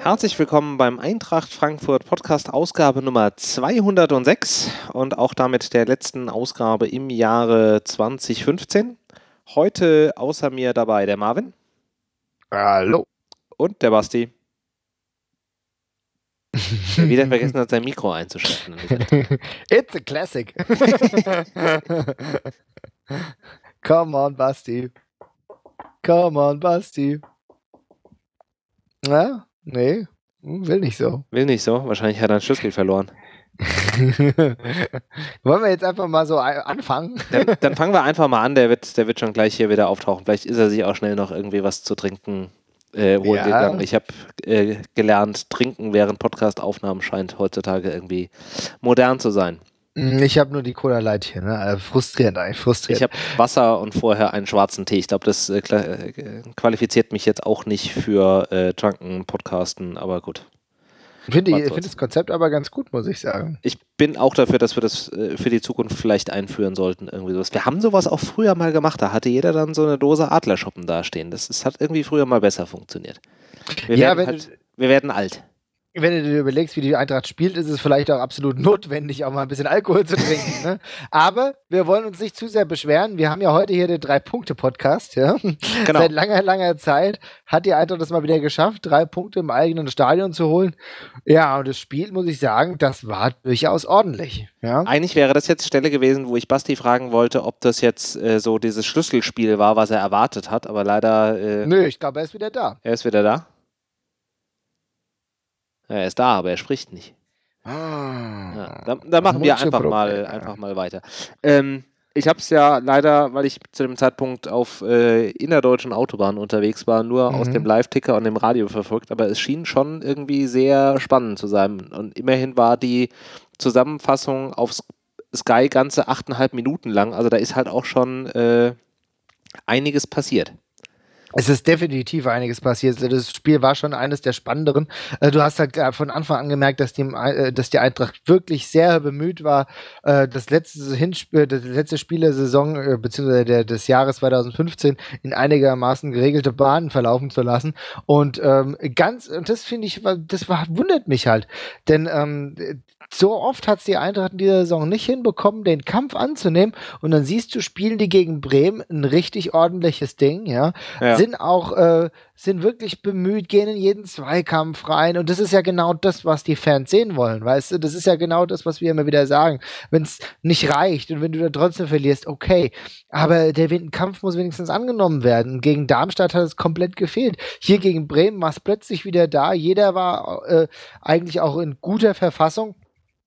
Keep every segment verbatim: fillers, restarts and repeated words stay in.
Herzlich willkommen beim Eintracht Frankfurt Podcast Ausgabe Nummer zweihundertsechs und auch damit der letzten Ausgabe im Jahre zwanzig fünfzehn. Heute außer mir dabei der Marvin. Hallo. Und der Basti. Der wieder vergessen hat, sein Mikro einzuschalten. It's a classic. Come on, Basti. Come on, Basti. Na? Nee, will nicht so. Will nicht so. Wahrscheinlich hat er einen Schlüssel verloren. Wollen wir jetzt einfach mal so anfangen? Dann, dann fangen wir einfach mal an. Der wird, der wird schon gleich hier wieder auftauchen. Vielleicht ist er sich auch schnell noch irgendwie was zu trinken äh, holen Ja. gegangen. Ich habe äh, gelernt, trinken während Podcast-Aufnahmen scheint heutzutage irgendwie modern zu sein. Ich habe nur die Cola Light hier, ne? Also frustrierend eigentlich, frustrierend. Ich habe Wasser und vorher einen schwarzen Tee. Ich glaube, das äh, kla- äh, qualifiziert mich jetzt auch nicht für äh, Drunken Podcasten, aber gut. Ich finde Was ich soll's. find das Konzept aber ganz gut, muss ich sagen. Ich bin auch dafür, dass wir das äh, für die Zukunft vielleicht einführen sollten. Irgendwie sowas. Wir haben sowas auch früher mal gemacht. Da hatte jeder dann so eine Dose Adlerschoppen dastehen. Das, das hat irgendwie früher mal besser funktioniert. Wir, Ja, werden, wenn halt, wir werden alt. Wenn du dir überlegst, wie die Eintracht spielt, ist es vielleicht auch absolut notwendig, auch mal ein bisschen Alkohol zu trinken. Ne? Aber wir wollen uns nicht zu sehr beschweren. Wir haben ja heute hier den Drei-Punkte-Podcast. Ja? Genau. Seit langer, langer Zeit hat die Eintracht das mal wieder geschafft, drei Punkte im eigenen Stadion zu holen. Ja, und das Spiel, muss ich sagen, das war durchaus ordentlich. Ja? Eigentlich wäre das jetzt die Stelle gewesen, wo ich Basti fragen wollte, ob das jetzt äh, so dieses Schlüsselspiel war, was er erwartet hat. Aber leider, äh, Nö, ich glaube, er ist wieder da. er ist wieder da. Ja, er ist da, aber er spricht nicht. Ah. Ja, dann, dann machen wir Mucho einfach mal, Probleme. einfach mal weiter. Ähm, ich habe es ja leider, weil ich zu dem Zeitpunkt auf äh, innerdeutschen Autobahnen unterwegs war, nur Mhm. aus dem Live-Ticker und dem Radio verfolgt, aber es schien schon irgendwie sehr spannend zu sein. Und immerhin war die Zusammenfassung auf Sky ganze achteinhalb Minuten lang, also da ist halt auch schon äh, einiges passiert. Es ist definitiv einiges passiert. Also das Spiel war schon eines der spannenderen. Äh, Du hast halt äh, von Anfang an gemerkt, dass die, äh, dass die Eintracht wirklich sehr bemüht war, äh, das letzte Hinspiel, das letzte Spiel der Saison, äh, beziehungsweise der, des Jahres zwanzig fünfzehn in einigermaßen geregelte Bahnen verlaufen zu lassen. Und ähm, ganz, und das finde ich, war- das war, wundert mich halt. Denn ähm, so oft hat es die Eintracht in dieser Saison nicht hinbekommen, den Kampf anzunehmen. Und dann siehst du, spielen die gegen Bremen ein richtig ordentliches Ding, ja. Ja. Sind auch, äh, sind wirklich bemüht, gehen in jeden Zweikampf rein. Und das ist ja genau das, was die Fans sehen wollen, weißt du? Das ist ja genau das, was wir immer wieder sagen. Wenn es nicht reicht und wenn du dann trotzdem verlierst, okay. Aber der Win- Kampf muss wenigstens angenommen werden. Gegen Darmstadt hat es komplett gefehlt. Hier gegen Bremen war es plötzlich wieder da. Jeder war äh, eigentlich auch in guter Verfassung.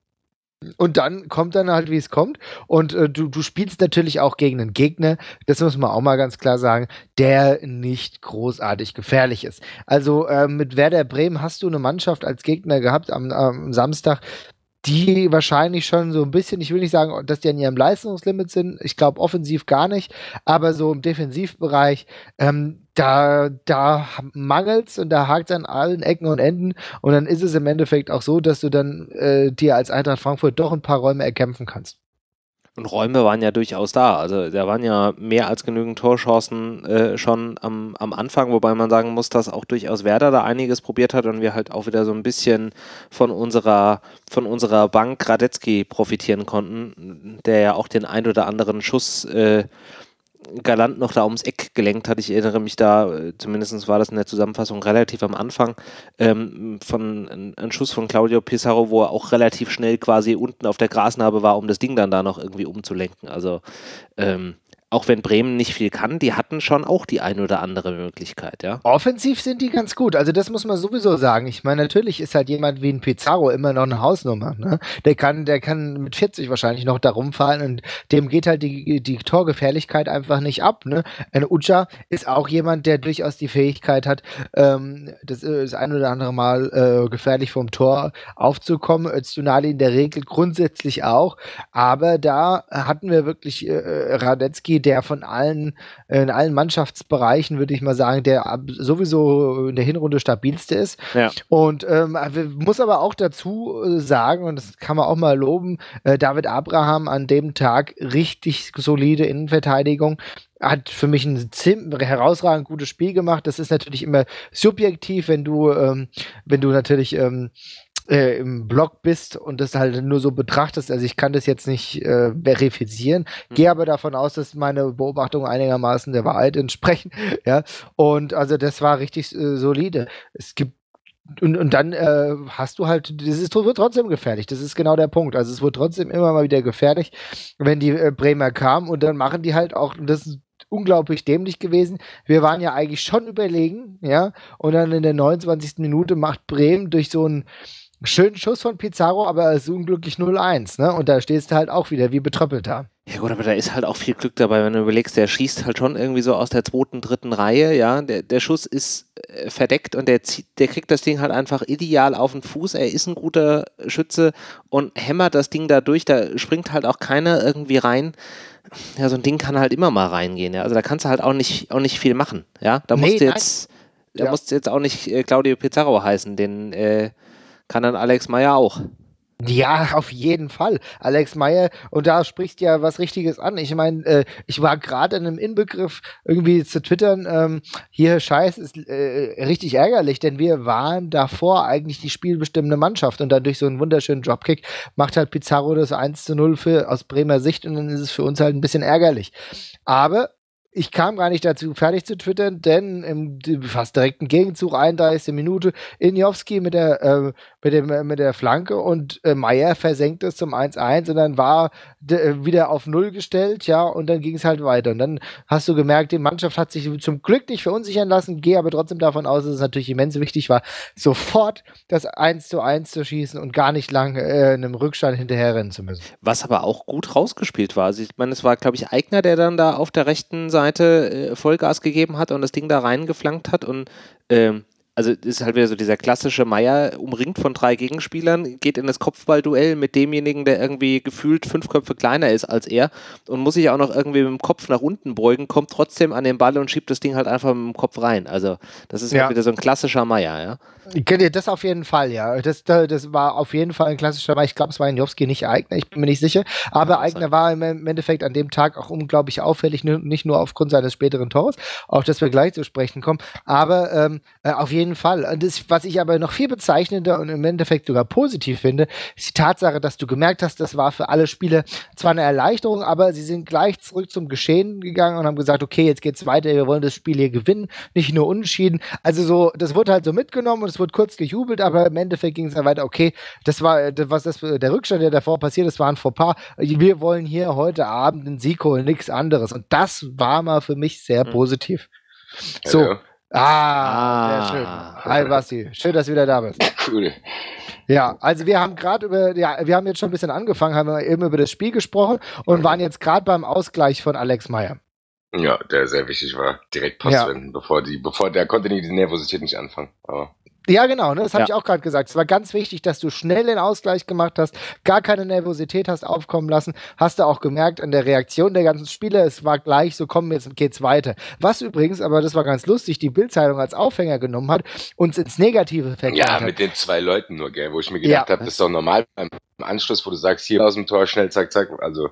Und dann kommt dann halt, wie es kommt. Und äh, du, du spielst natürlich auch gegen einen Gegner, das muss man auch mal ganz klar sagen, der nicht großartig gefährlich ist. Also äh, mit Werder Bremen hast du eine Mannschaft als Gegner gehabt am, am Samstag, die wahrscheinlich schon so ein bisschen, ich will nicht sagen, dass die an ihrem Leistungslimit sind, ich glaube offensiv gar nicht, aber so im Defensivbereich, ähm, da, da mangelt's und da hakt's an allen Ecken und Enden und dann ist es im Endeffekt auch so, dass du dann äh, dir als Eintracht Frankfurt doch ein paar Räume erkämpfen kannst. Und Räume waren ja durchaus da. Also da waren ja mehr als genügend Torchancen äh, schon am, am Anfang, wobei man sagen muss, dass auch durchaus Werder da einiges probiert hat und wir halt auch wieder so ein bisschen von unserer, von unserer Bank Radetzky profitieren konnten, der ja auch den ein oder anderen Schuss äh, galant noch da ums Eck gelenkt hat. Ich erinnere mich da, äh, zumindest war das in der Zusammenfassung relativ am Anfang, ähm, von ein, ein Schuss von Claudio Pizarro, wo er auch relativ schnell quasi unten auf der Grasnarbe war, um das Ding dann da noch irgendwie umzulenken. Also ähm, auch wenn Bremen nicht viel kann, die hatten schon auch die ein oder andere Möglichkeit, ja. Offensiv sind die ganz gut, also das muss man sowieso sagen. Ich meine, natürlich ist halt jemand wie ein Pizarro immer noch eine Hausnummer, ne? Der kann, der kann mit vierzig wahrscheinlich noch da rumfallen und dem geht halt die, die Torgefährlichkeit einfach nicht ab, ne? Ein Ucha ist auch jemand, der durchaus die Fähigkeit hat, ähm, das, äh, das ein oder andere Mal äh, gefährlich vom Tor aufzukommen. Öztunali in der Regel grundsätzlich auch, aber da hatten wir wirklich äh, Radetzky Lewandowski, der von allen, in allen Mannschaftsbereichen, würde ich mal sagen, der sowieso in der Hinrunde stabilste ist. Ja. Und ähm, muss aber auch dazu sagen, und das kann man auch mal loben, äh, David Abraham an dem Tag richtig solide Innenverteidigung, hat für mich ein ziemlich herausragend gutes Spiel gemacht. Das ist natürlich immer subjektiv, wenn du, ähm, wenn du natürlich ähm, äh, im Blog bist und das halt nur so betrachtest. Also ich kann das jetzt nicht äh, verifizieren, mhm. gehe aber davon aus, dass meine Beobachtungen einigermaßen der Wahrheit entsprechen. Ja, und also das war richtig äh, solide. Es gibt Und, und dann äh, hast du halt, das ist, wird trotzdem gefährlich, das ist genau der Punkt. Also es wird trotzdem immer mal wieder gefährlich, wenn die äh, Bremer kamen und dann machen die halt auch, und das ist unglaublich dämlich gewesen, wir waren ja eigentlich schon überlegen, ja, und dann in der neunundzwanzigsten Minute macht Bremen durch so einen schönen Schuss von Pizarro, aber es ist unglücklich null eins, ne, und da stehst du halt auch wieder wie betröppelt da. Ja gut, aber da ist halt auch viel Glück dabei, wenn du überlegst, der schießt halt schon irgendwie so aus der zweiten, dritten Reihe, ja, der, der Schuss ist äh, verdeckt und der, zieht, der kriegt das Ding halt einfach ideal auf den Fuß, er ist ein guter Schütze und hämmert das Ding da durch, da springt halt auch keiner irgendwie rein. Ja, so ein Ding kann halt immer mal reingehen, ja, also da kannst du halt auch nicht, auch nicht viel machen, ja, da musst nee, du jetzt, da ja. musst du jetzt auch nicht äh, Claudio Pizarro heißen, den äh, kann dann Alex Meyer auch. Ja, auf jeden Fall. Alex Meyer, und da sprichst ja was Richtiges an. Ich meine, äh, ich war gerade in einem Inbegriff, irgendwie zu twittern, ähm, hier Scheiß ist äh, richtig ärgerlich, denn wir waren davor eigentlich die spielbestimmende Mannschaft und dann durch so einen wunderschönen Dropkick macht halt Pizarro das eins zu null für, aus Bremer Sicht und dann ist es für uns halt ein bisschen ärgerlich. Aber ich kam gar nicht dazu, fertig zu twittern, denn im fast direkten Gegenzug, einunddreißigste Minute, Injowski mit der, äh, mit dem, mit der Flanke und äh, Meyer versenkt es zum eins eins und dann war de, wieder auf Null gestellt, ja, und dann ging es halt weiter. Und dann hast du gemerkt, die Mannschaft hat sich zum Glück nicht verunsichern lassen, gehe aber trotzdem davon aus, dass es natürlich immens wichtig war, sofort das eins zu eins zu schießen und gar nicht lange äh, einem Rückstand hinterherrennen zu müssen. Was aber auch gut rausgespielt war. Also ich meine, es war, glaube ich, Aigner, der dann da auf der rechten Seite Seite Vollgas gegeben hat und das Ding da reingeflankt hat und ähm, also ist halt wieder so dieser klassische Meier, umringt von drei Gegenspielern, geht in das Kopfballduell mit demjenigen, der irgendwie gefühlt fünf Köpfe kleiner ist als er und muss sich auch noch irgendwie mit dem Kopf nach unten beugen, kommt trotzdem an den Ball und schiebt das Ding halt einfach mit dem Kopf rein. Also das ist ja halt wieder so ein klassischer Meier, ja. Das auf jeden Fall, ja. Das, das war auf jeden Fall ein klassischer Meier. Ich glaube, es war Injowski, nicht Aigner, ich bin mir nicht sicher. Aber ja, Aigner war im Endeffekt an dem Tag auch unglaublich auffällig, nicht nur aufgrund seines späteren Tors, auch dass wir gleich zu sprechen kommen, aber ähm, auf jeden Fall. Das, was ich aber noch viel bezeichnender und im Endeffekt sogar positiv finde, ist die Tatsache, dass du gemerkt hast, das war für alle Spieler zwar eine Erleichterung, aber sie sind gleich zurück zum Geschehen gegangen und haben gesagt, okay, jetzt geht's weiter, wir wollen das Spiel hier gewinnen, nicht nur unentschieden. Also so, das wurde halt so mitgenommen und es wurde kurz gejubelt, aber im Endeffekt ging es dann weiter, okay, das war, das, was das, der Rückstand, der davor passiert ist, war ein Fauxpas. Wir wollen hier heute Abend einen Sieg holen, nichts anderes. Und das war mal für mich sehr mhm. positiv. So. Ja, ja. Ah, ah, sehr schön. Hi Basti, schön, dass du wieder da bist. Cool. Ja, also wir haben gerade über, ja, wir haben jetzt schon ein bisschen angefangen, haben wir eben über das Spiel gesprochen und waren jetzt gerade beim Ausgleich von Alex Meyer. Ja, der sehr wichtig war. Direkt Pass ja. wenden, bevor die, bevor der konnte die Nervosität nicht anfangen. Aber ja, genau, ne, das habe ja. ich auch gerade gesagt. Es war ganz wichtig, dass du schnell den Ausgleich gemacht hast, gar keine Nervosität hast aufkommen lassen. Hast du auch gemerkt an der Reaktion der ganzen Spieler, es war gleich so, komm, jetzt geht's weiter. Was übrigens, aber das war ganz lustig, die Bild-Zeitung als Aufhänger genommen hat, uns ins Negative verkehrt Ja, hat. mit den zwei Leuten nur, gell, wo ich mir gedacht ja. habe, das ist doch normal beim Anschluss, wo du sagst, hier aus dem Tor, schnell, zack, zack, also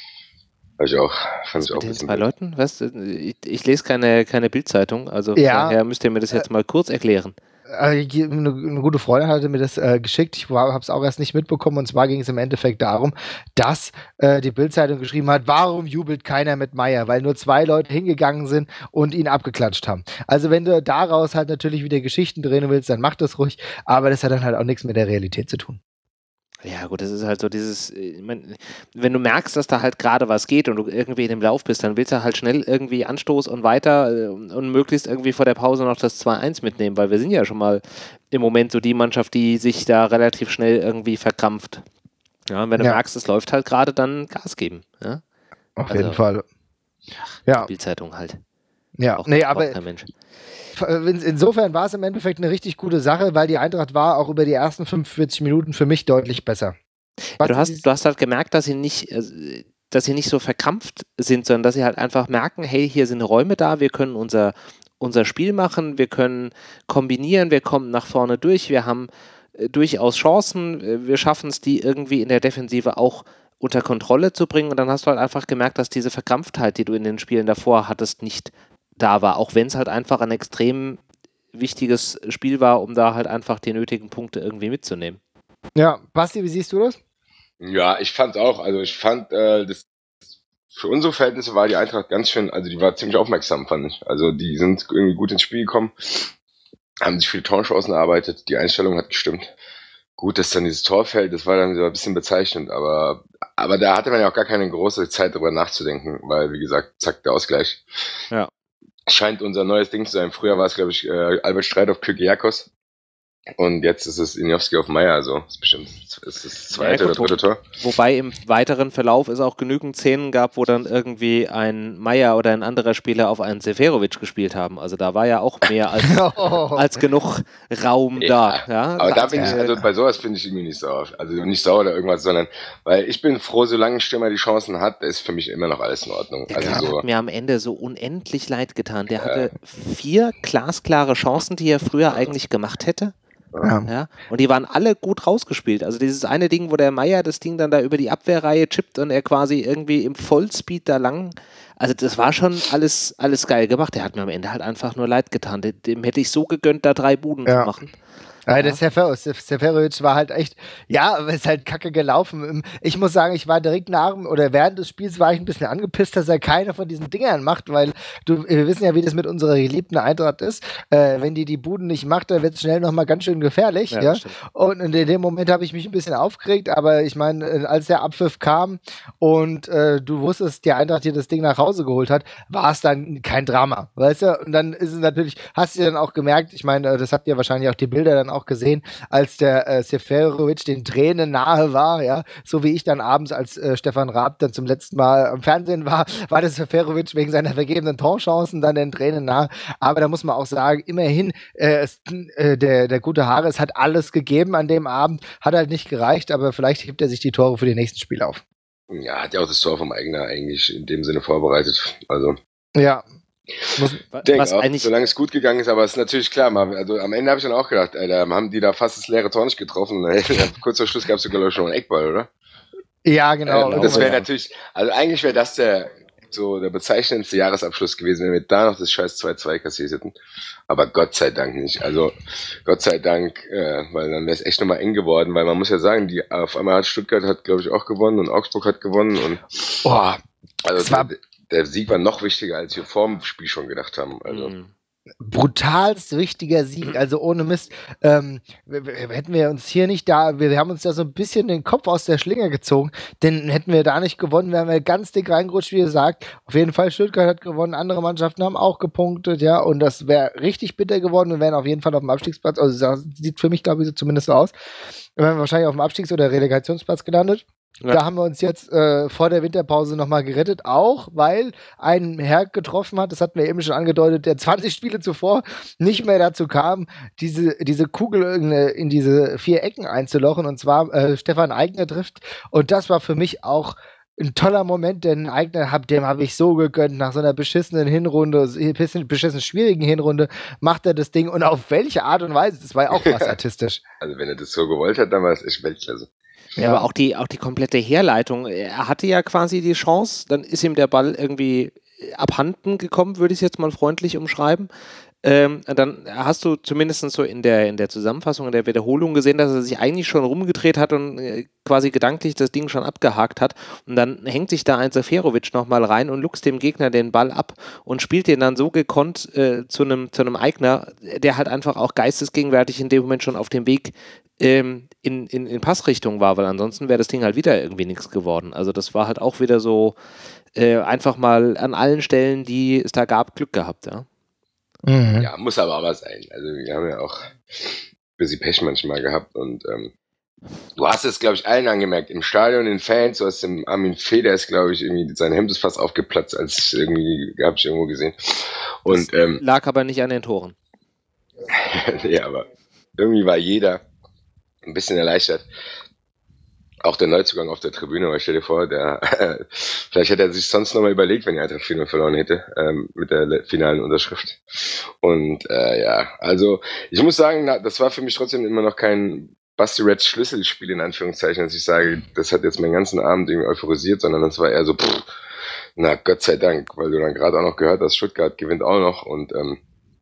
ich auch, fand ich auch mit den zwei Leuten? Was? Ich, ich lese keine, keine Bild-Zeitung, also ja. daher müsst ihr mir das jetzt mal kurz erklären. Eine, eine gute Freundin hatte mir das äh, geschickt, ich habe es auch erst nicht mitbekommen und zwar ging es im Endeffekt darum, dass äh, die Bild-Zeitung geschrieben hat, warum jubelt keiner mit Meyer, weil nur zwei Leute hingegangen sind und ihn abgeklatscht haben. Also wenn du daraus halt natürlich wieder Geschichten drehen willst, dann mach das ruhig, aber das hat dann halt auch nichts mit der Realität zu tun. Ja gut, das ist halt so dieses, ich mein, wenn du merkst, dass da halt gerade was geht und du irgendwie in dem Lauf bist, dann willst du halt schnell irgendwie Anstoß und weiter und möglichst irgendwie vor der Pause noch das zwei eins mitnehmen, weil wir sind ja schon mal im Moment so die Mannschaft, die sich da relativ schnell irgendwie verkrampft. Ja, und wenn du ja. merkst, es läuft halt gerade, dann Gas geben. Ja? Auf also, jeden Fall. Ja. Bildzeitung halt. Ja, auch, nee, aber kein Mensch. Insofern war es im Endeffekt eine richtig gute Sache, weil die Eintracht war auch über die ersten fünfundvierzig Minuten für mich deutlich besser. Ja, du, hast, du hast halt gemerkt, dass sie nicht, dass sie nicht so verkrampft sind, sondern dass sie halt einfach merken, hey, hier sind Räume da, wir können unser, unser Spiel machen, wir können kombinieren, wir kommen nach vorne durch, wir haben äh, durchaus Chancen, äh, wir schaffen es, die irgendwie in der Defensive auch unter Kontrolle zu bringen und dann hast du halt einfach gemerkt, dass diese Verkrampftheit, die du in den Spielen davor hattest, nicht da war, auch wenn es halt einfach ein extrem wichtiges Spiel war, um da halt einfach die nötigen Punkte irgendwie mitzunehmen. Ja, Basti, wie siehst du das? Ja, ich fand auch, also ich fand, äh, das für unsere Verhältnisse war die Eintracht ganz schön, also die war ziemlich aufmerksam, fand ich. Also die sind irgendwie gut ins Spiel gekommen, haben sich viele Torchancen erarbeitet, die Einstellung hat gestimmt. Gut, dass dann dieses Tor fällt, das war dann so ein bisschen bezeichnend, aber aber da hatte man ja auch gar keine große Zeit darüber nachzudenken, weil, wie gesagt, zack, der Ausgleich. Ja. Scheint unser neues Ding zu sein. Früher war es, glaube ich, äh, Albert Streit auf Kyriakos. Und jetzt ist es Injowski auf Meier, also ist bestimmt ist das zweite ja, oder dritte Tor. Wobei im weiteren Verlauf es auch genügend Szenen gab, wo dann irgendwie ein Meier oder ein anderer Spieler auf einen Seferovic gespielt haben. Also da war ja auch mehr als, oh. als genug Raum ja, da. Ja, aber da bin ich, also bei sowas finde ich irgendwie nicht sauer. Also nicht sauer oder irgendwas, sondern weil ich bin froh, solange ein Stürmer die Chancen hat, ist für mich immer noch alles in Ordnung. Der also so, hat mir am Ende so unendlich leid getan. Der ja. hatte vier glasklare Chancen, die er früher eigentlich gemacht hätte. Ja. Ja, und die waren alle gut rausgespielt. Also dieses eine Ding, wo der Meier das Ding dann da über die Abwehrreihe chippt und er quasi irgendwie im Vollspeed da lang. Also das war schon alles, alles geil gemacht. Der hat mir am Ende halt einfach nur leid getan. Dem, dem hätte ich so gegönnt, da drei Buden ja. zu machen. Ja, der Seferovic war halt echt, ja, aber ist halt kacke gelaufen. Ich muss sagen, ich war direkt nach oder während des Spiels war ich ein bisschen angepisst, dass er keine von diesen Dingern macht, weil du, wir wissen ja, wie das mit unserer geliebten Eintracht ist. Äh, wenn die die Buden nicht macht, dann wird es schnell nochmal ganz schön gefährlich. Ja, ja? Und in dem Moment habe ich mich ein bisschen aufgeregt, aber ich meine, als der Abpfiff kam und äh, du wusstest, die Eintracht dir das Ding nach Hause geholt hat, war es dann kein Drama, weißt du? Und dann ist es natürlich, hast du dann auch gemerkt, ich meine, das habt ihr wahrscheinlich auch die Bilder dann auch gesehen, als der äh, Seferovic den Tränen nahe war, ja, so wie ich dann abends, als äh, Stefan Raab dann zum letzten Mal am Fernsehen war, war der Seferovic wegen seiner vergebenen Torchancen dann den Tränen nahe, aber da muss man auch sagen, immerhin, äh, es, äh, der, der gute Haares hat alles gegeben an dem Abend, hat halt nicht gereicht, aber vielleicht hebt er sich die Tore für die nächsten Spiele auf. Ja, hat ja auch das Tor vom Eigner eigentlich in dem Sinne vorbereitet, also. Ja. Muss, denke auch, solange es gut gegangen ist, aber es ist natürlich klar, mal, also am Ende habe ich dann auch gedacht, Alter, haben die da fast das leere Tor nicht getroffen und dann, kurz vor Schluss gab es sogar schon einen Eckball, oder? Ja, genau. Äh, das wäre natürlich, also eigentlich wäre das der so der bezeichnendste Jahresabschluss gewesen, wenn wir da noch das scheiß zwei zwei kassiert hätten, aber Gott sei Dank nicht, also Gott sei Dank, äh, weil dann wäre es echt nochmal eng geworden, weil man muss ja sagen, die auf einmal hat Stuttgart hat, glaube ich, auch gewonnen und Augsburg hat gewonnen und boah, also war der Sieg war noch wichtiger, als wir vor dem Spiel schon gedacht haben. Also. Brutalst wichtiger Sieg, also ohne Mist. Ähm, hätten wir uns hier nicht da, wir haben uns da so ein bisschen den Kopf aus der Schlinge gezogen, denn hätten wir da nicht gewonnen, wären wir ganz dick reingerutscht, wie gesagt. Auf jeden Fall, Stuttgart hat gewonnen, andere Mannschaften haben auch gepunktet, ja, und das wäre richtig bitter geworden. Wir wären auf jeden Fall auf dem Abstiegsplatz, also das sieht für mich, glaube ich, so zumindest so aus. Wir wären wahrscheinlich auf dem Abstiegs- oder Relegationsplatz gelandet. Ja. Da haben wir uns jetzt äh, vor der Winterpause nochmal gerettet, auch weil ein Herr getroffen hat, das hatten wir eben schon angedeutet, der zwanzig Spiele zuvor nicht mehr dazu kam, diese, diese Kugel in, in diese vier Ecken einzulochen, und zwar äh, Stefan Aigner trifft, und das war für mich auch ein toller Moment, denn Aigner, hab, dem habe ich so gegönnt, nach so einer beschissenen Hinrunde, bisschen beschissen schwierigen Hinrunde, macht er das Ding, und auf welche Art und Weise, das war ja auch was artistisch. Also wenn er das so gewollt hat, dann war es echt Weltklasse. Ja, ja, aber auch die, auch die komplette Herleitung. Er hatte ja quasi die Chance, dann ist ihm der Ball irgendwie abhanden gekommen, würde ich es jetzt mal freundlich umschreiben. Ähm, dann hast du zumindest so in der, in der Zusammenfassung, in der Wiederholung gesehen, dass er sich eigentlich schon rumgedreht hat und äh, quasi gedanklich das Ding schon abgehakt hat. Und dann hängt sich da ein Seferovic nochmal rein und luchst dem Gegner den Ball ab und spielt den dann so gekonnt äh, zu einem zu einem Aigner, der halt einfach auch geistesgegenwärtig in dem Moment schon auf dem Weg ähm, in, in, in Passrichtung war, weil ansonsten wäre das Ding halt wieder irgendwie nichts geworden. Also das war halt auch wieder so äh, einfach mal an allen Stellen, die es da gab, Glück gehabt, ja. Mhm. Ja, muss aber aber sein. Also wir haben ja auch ein bisschen Pech manchmal gehabt und ähm, du hast es, glaube ich, allen angemerkt. Im Stadion, den Fans, du hast dem Armin Feder ist, glaube ich, irgendwie sein Hemd ist fast aufgeplatzt, als irgendwie, habe ich irgendwo gesehen. Und das ähm, lag aber nicht an den Toren. Nee, aber irgendwie war jeder ein bisschen erleichtert. Auch der Neuzugang auf der Tribüne, weil stell dir vor, der äh, vielleicht hätte er sich sonst nochmal überlegt, wenn die Eintracht vier null verloren hätte, ähm, mit der le- finalen Unterschrift. Und äh, ja, also ich muss sagen, na, das war für mich trotzdem immer noch kein Basti Reds Schlüsselspiel in Anführungszeichen, dass ich sage, das hat jetzt meinen ganzen Abend irgendwie euphorisiert, sondern das war eher so, pff, na Gott sei Dank, weil du dann gerade auch noch gehört hast, Stuttgart gewinnt auch noch und ähm,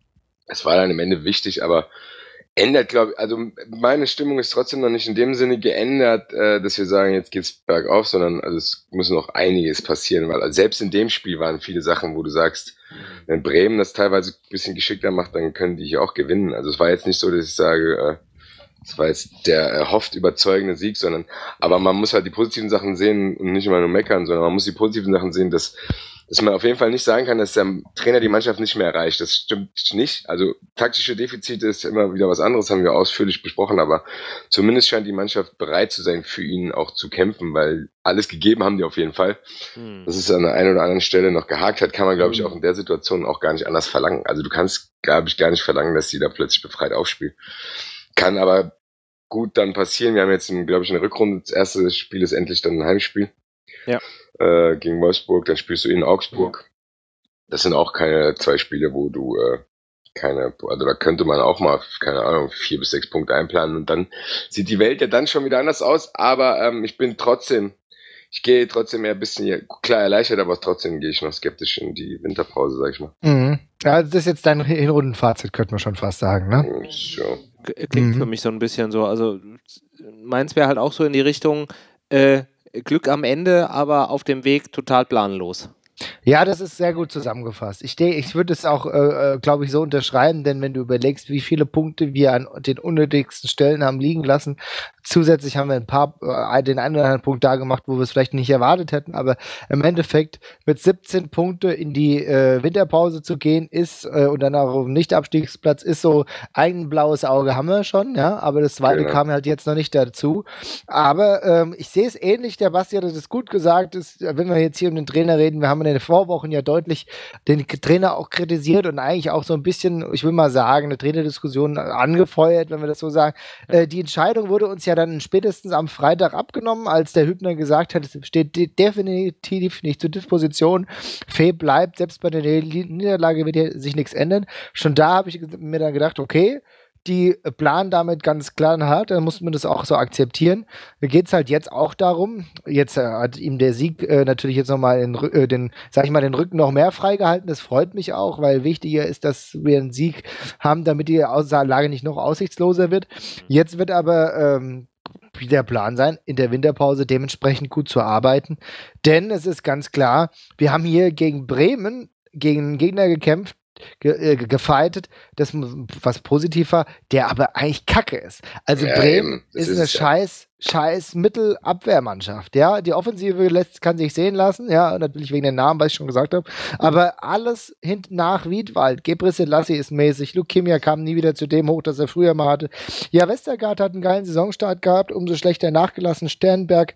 es war dann am Ende wichtig, aber ändert, glaube ich, also meine Stimmung ist trotzdem noch nicht in dem Sinne geändert, äh, dass wir sagen, jetzt geht's bergauf, sondern also es muss noch einiges passieren, weil also selbst in dem Spiel waren viele Sachen, wo du sagst, wenn Bremen das teilweise ein bisschen geschickter macht, dann können die hier auch gewinnen. Also es war jetzt nicht so, dass ich sage, äh, es war jetzt der erhofft überzeugende Sieg, sondern aber man muss halt die positiven Sachen sehen und nicht immer nur meckern, sondern man muss die positiven Sachen sehen, dass dass man auf jeden Fall nicht sagen kann, dass der Trainer die Mannschaft nicht mehr erreicht. Das stimmt nicht. Also taktische Defizite ist immer wieder was anderes, haben wir ausführlich besprochen, aber zumindest scheint die Mannschaft bereit zu sein, für ihn auch zu kämpfen, weil alles gegeben haben die auf jeden Fall. Hm. Dass es an der einen oder anderen Stelle noch gehakt hat, kann man, glaube ich, auch in der Situation auch gar nicht anders verlangen. Also du kannst, glaube ich, gar nicht verlangen, dass die da plötzlich befreit aufspielen. Kann aber gut dann passieren. Wir haben jetzt, glaube ich, eine Rückrunde. Das erste Spiel ist endlich dann ein Heimspiel. Ja. Äh, gegen Wolfsburg, dann spielst du in Augsburg. Das sind auch keine zwei Spiele, wo du äh, keine, also da könnte man auch mal, keine Ahnung, vier bis sechs Punkte einplanen und dann sieht die Welt ja dann schon wieder anders aus, aber ähm, ich bin trotzdem, ich gehe trotzdem eher ein bisschen, klar erleichtert, aber trotzdem gehe ich noch skeptisch in die Winterpause, sag ich mal. Mhm. Ja, das ist jetzt dein Hinrundenfazit, könnte man schon fast sagen, ne? So. Klingt mhm. für mich so ein bisschen so, also meins wäre halt auch so in die Richtung, äh, Glück am Ende, aber auf dem Weg total planlos. Ja, das ist sehr gut zusammengefasst. Ich, ich würde es auch, äh, glaube ich, so unterschreiben, denn wenn du überlegst, wie viele Punkte wir an den unnötigsten Stellen haben liegen lassen, zusätzlich haben wir ein paar, äh, den einen oder anderen Punkt da gemacht, wo wir es vielleicht nicht erwartet hätten, aber im Endeffekt mit siebzehn Punkte in die äh, Winterpause zu gehen ist äh, und dann auch auf dem Nicht-Abstiegsplatz ist so ein blaues Auge haben wir schon, ja, aber das zweite genau. kam halt jetzt noch nicht dazu. Aber ähm, ich sehe es ähnlich, der Basti hat das gut gesagt, ist, wenn wir jetzt hier um den Trainer reden, wir haben in den Vorwochen ja deutlich den Trainer auch kritisiert und eigentlich auch so ein bisschen, ich will mal sagen, eine Trainerdiskussion angefeuert, wenn wir das so sagen. Äh, die Entscheidung wurde uns ja dann spätestens am Freitag abgenommen, als der Hübner gesagt hat, es steht de- definitiv nicht zur Disposition. Fee bleibt, selbst bei der Niederlage wird ja sich nichts ändern. Schon da habe ich mir dann gedacht, okay, die planen damit ganz klar und hart, dann muss man das auch so akzeptieren. Da geht es halt jetzt auch darum, jetzt äh, hat ihm der Sieg äh, natürlich jetzt nochmal den, äh, den, sag ich mal, den Rücken noch mehr freigehalten. Das freut mich auch, weil wichtiger ist, dass wir einen Sieg haben, damit die Lage nicht noch aussichtsloser wird. Jetzt wird aber ähm, der Plan sein, in der Winterpause dementsprechend gut zu arbeiten, denn es ist ganz klar, wir haben hier gegen Bremen, gegen einen Gegner gekämpft, Ge- äh, gefightet, das was positiv war, der aber eigentlich kacke ist. Also ja, Bremen ist, ist eine scheiß, scheiß Mittelabwehrmannschaft, ja, die Offensive lässt, kann sich sehen lassen, ja, natürlich wegen den Namen, was ich schon gesagt habe, aber alles hinten nach Wiedwald, Gebre Selassie ist mäßig, Luke Kimia kam nie wieder zu dem hoch, das er früher mal hatte. Ja, Westergaard hat einen geilen Saisonstart gehabt, umso schlechter nachgelassen, Sternberg,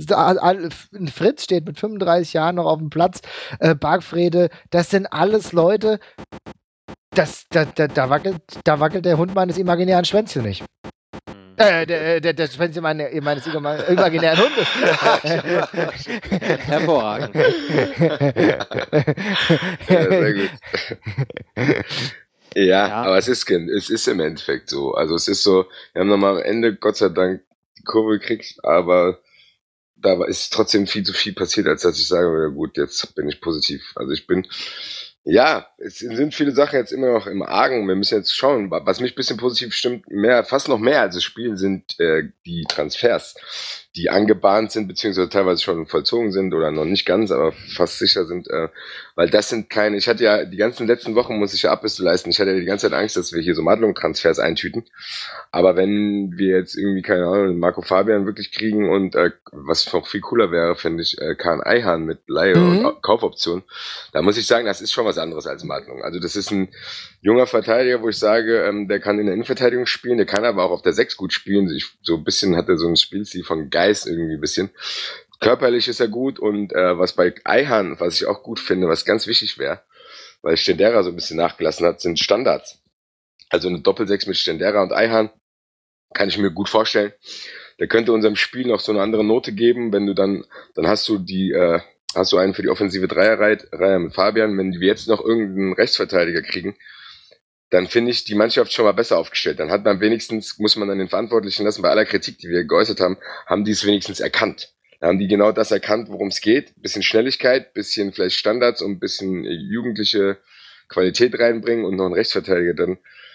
Fritz steht mit fünfunddreißig Jahren noch auf dem Platz, äh, Bargfrede, das sind alles Leute, Das, da, da, da, wackelt, da wackelt der Hund meines imaginären Schwänzchen nicht. Äh, der, der, der Schwänzchen meine, meines imaginären Hundes. Hervorragend. Ja, sehr gut. Ja, ja, aber es ist, es ist im Endeffekt so. Also es ist so, wir haben nochmal am Ende Gott sei Dank die Kurve gekriegt, aber da ist trotzdem viel zu viel passiert, als dass ich sage, ja gut, jetzt bin ich positiv. Also ich bin... Ja, es sind viele Sachen jetzt immer noch im Argen. Wir müssen jetzt schauen. Was mich ein bisschen positiv stimmt, mehr, fast noch mehr als das Spiel sind äh, die Transfers, die angebahnt sind, beziehungsweise teilweise schon vollzogen sind oder noch nicht ganz, aber fast sicher sind, äh, weil das sind keine, ich hatte ja die ganzen letzten Wochen, muss ich ja Abbisse leisten, ich hatte ja die ganze Zeit Angst, dass wir hier so Madlung-Transfers eintüten, aber wenn wir jetzt irgendwie, keine Ahnung, Marco Fabian wirklich kriegen und äh, was noch viel cooler wäre, finde ich, äh, Kahn Eihan mit Leihe mhm. und Kaufoption, da muss ich sagen, das ist schon was anderes als Madlung. Also das ist ein junger Verteidiger, wo ich sage, ähm, der kann in der Innenverteidigung spielen, der kann aber auch auf der sechs gut spielen, ich, so ein bisschen hat er so ein Spielstil von Geist irgendwie ein bisschen. Körperlich ist er gut und äh, was bei Eihan, was ich auch gut finde, was ganz wichtig wäre, weil Stendera so ein bisschen nachgelassen hat, sind Standards. Also eine Doppelsechs mit Stendera und Eihan kann ich mir gut vorstellen, der könnte unserem Spiel noch so eine andere Note geben, wenn du dann, dann hast du die, äh, hast du einen für die offensive Dreierreihe mit Fabian, wenn wir jetzt noch irgendeinen Rechtsverteidiger kriegen, dann finde ich die Mannschaft schon mal besser aufgestellt. Dann hat man wenigstens, muss man an den Verantwortlichen lassen, bei aller Kritik, die wir geäußert haben, haben die es wenigstens erkannt. Da haben die genau das erkannt, worum es geht. Bisschen Schnelligkeit, bisschen vielleicht Standards und ein bisschen jugendliche Qualität reinbringen und noch einen Rechtsverteidiger, dann,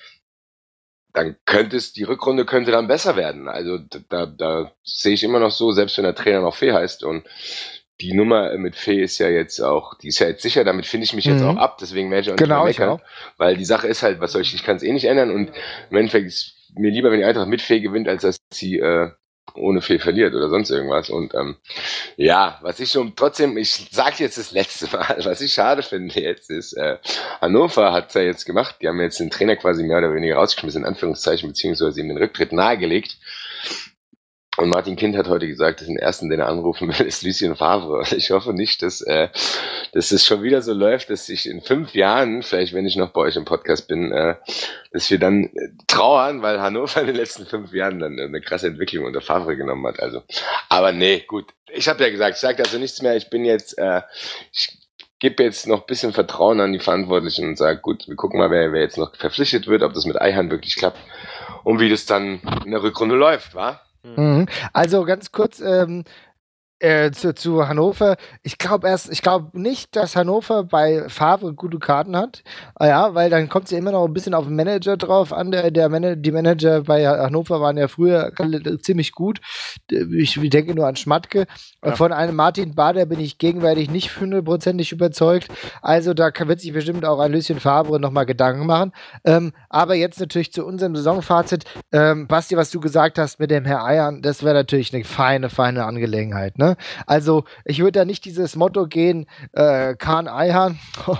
dann könnte es, die Rückrunde könnte dann besser werden. Also da, da sehe ich immer noch so, selbst wenn der Trainer noch Fee heißt, und die Nummer mit Fee ist ja jetzt auch, die ist ja jetzt sicher, damit finde ich mich jetzt Mhm. auch ab, deswegen werde ich auch Genau, nicht ich mehr auch. meckern, weil die Sache ist halt, was soll ich, ich kann es eh nicht ändern, und im Endeffekt ist mir lieber, wenn die Eintracht mit Fee gewinnt, als dass sie äh, ohne Fee verliert oder sonst irgendwas. Und ähm, ja, was ich schon trotzdem, ich sage jetzt das letzte Mal, was ich schade finde jetzt ist, äh, Hannover hat ja jetzt gemacht, die haben jetzt den Trainer quasi mehr oder weniger rausgeschmissen, in Anführungszeichen, beziehungsweise ihm den Rücktritt nahegelegt. Und Martin Kind hat heute gesagt, dass den ersten, den er anrufen will, ist Lucien Favre. Ich hoffe nicht, dass, äh, dass es schon wieder so läuft, dass ich in fünf Jahren, vielleicht wenn ich noch bei euch im Podcast bin, äh, dass wir dann äh, trauern, weil Hannover in den letzten fünf Jahren dann eine krasse Entwicklung unter Favre genommen hat. Also, aber nee, gut. Ich habe ja gesagt, ich sage also nichts mehr. Ich bin jetzt, äh, ich gebe jetzt noch ein bisschen Vertrauen an die Verantwortlichen und sage, gut, wir gucken mal, wer, wer jetzt noch verpflichtet wird, ob das mit Eihan wirklich klappt und wie das dann in der Rückrunde läuft, wa? Mhm. Also ganz kurz ähm, äh, zu, zu Hannover. Ich glaube erst, ich glaube nicht, dass Hannover bei Favre gute Karten hat. Ah ja, weil dann kommt es ja immer noch ein bisschen auf den Manager drauf an. Der, der Man- die Manager bei Hannover waren ja früher ziemlich gut. Ich denke nur an Schmatke. Ja. Von einem Martin Bader bin ich gegenwärtig nicht hundertprozentig überzeugt. Also da kann, wird sich bestimmt auch ein Lucien Favre nochmal Gedanken machen. Ähm, aber jetzt natürlich zu unserem Saisonfazit. Ähm, Basti, was du gesagt hast mit dem Herr Eiern, das wäre natürlich eine feine, feine Angelegenheit. Ne? Also ich würde da nicht dieses Motto gehen, äh, Kahn Eihan.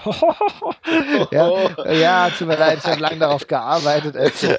ja, ja, tut mir leid, ich habe lange darauf gearbeitet.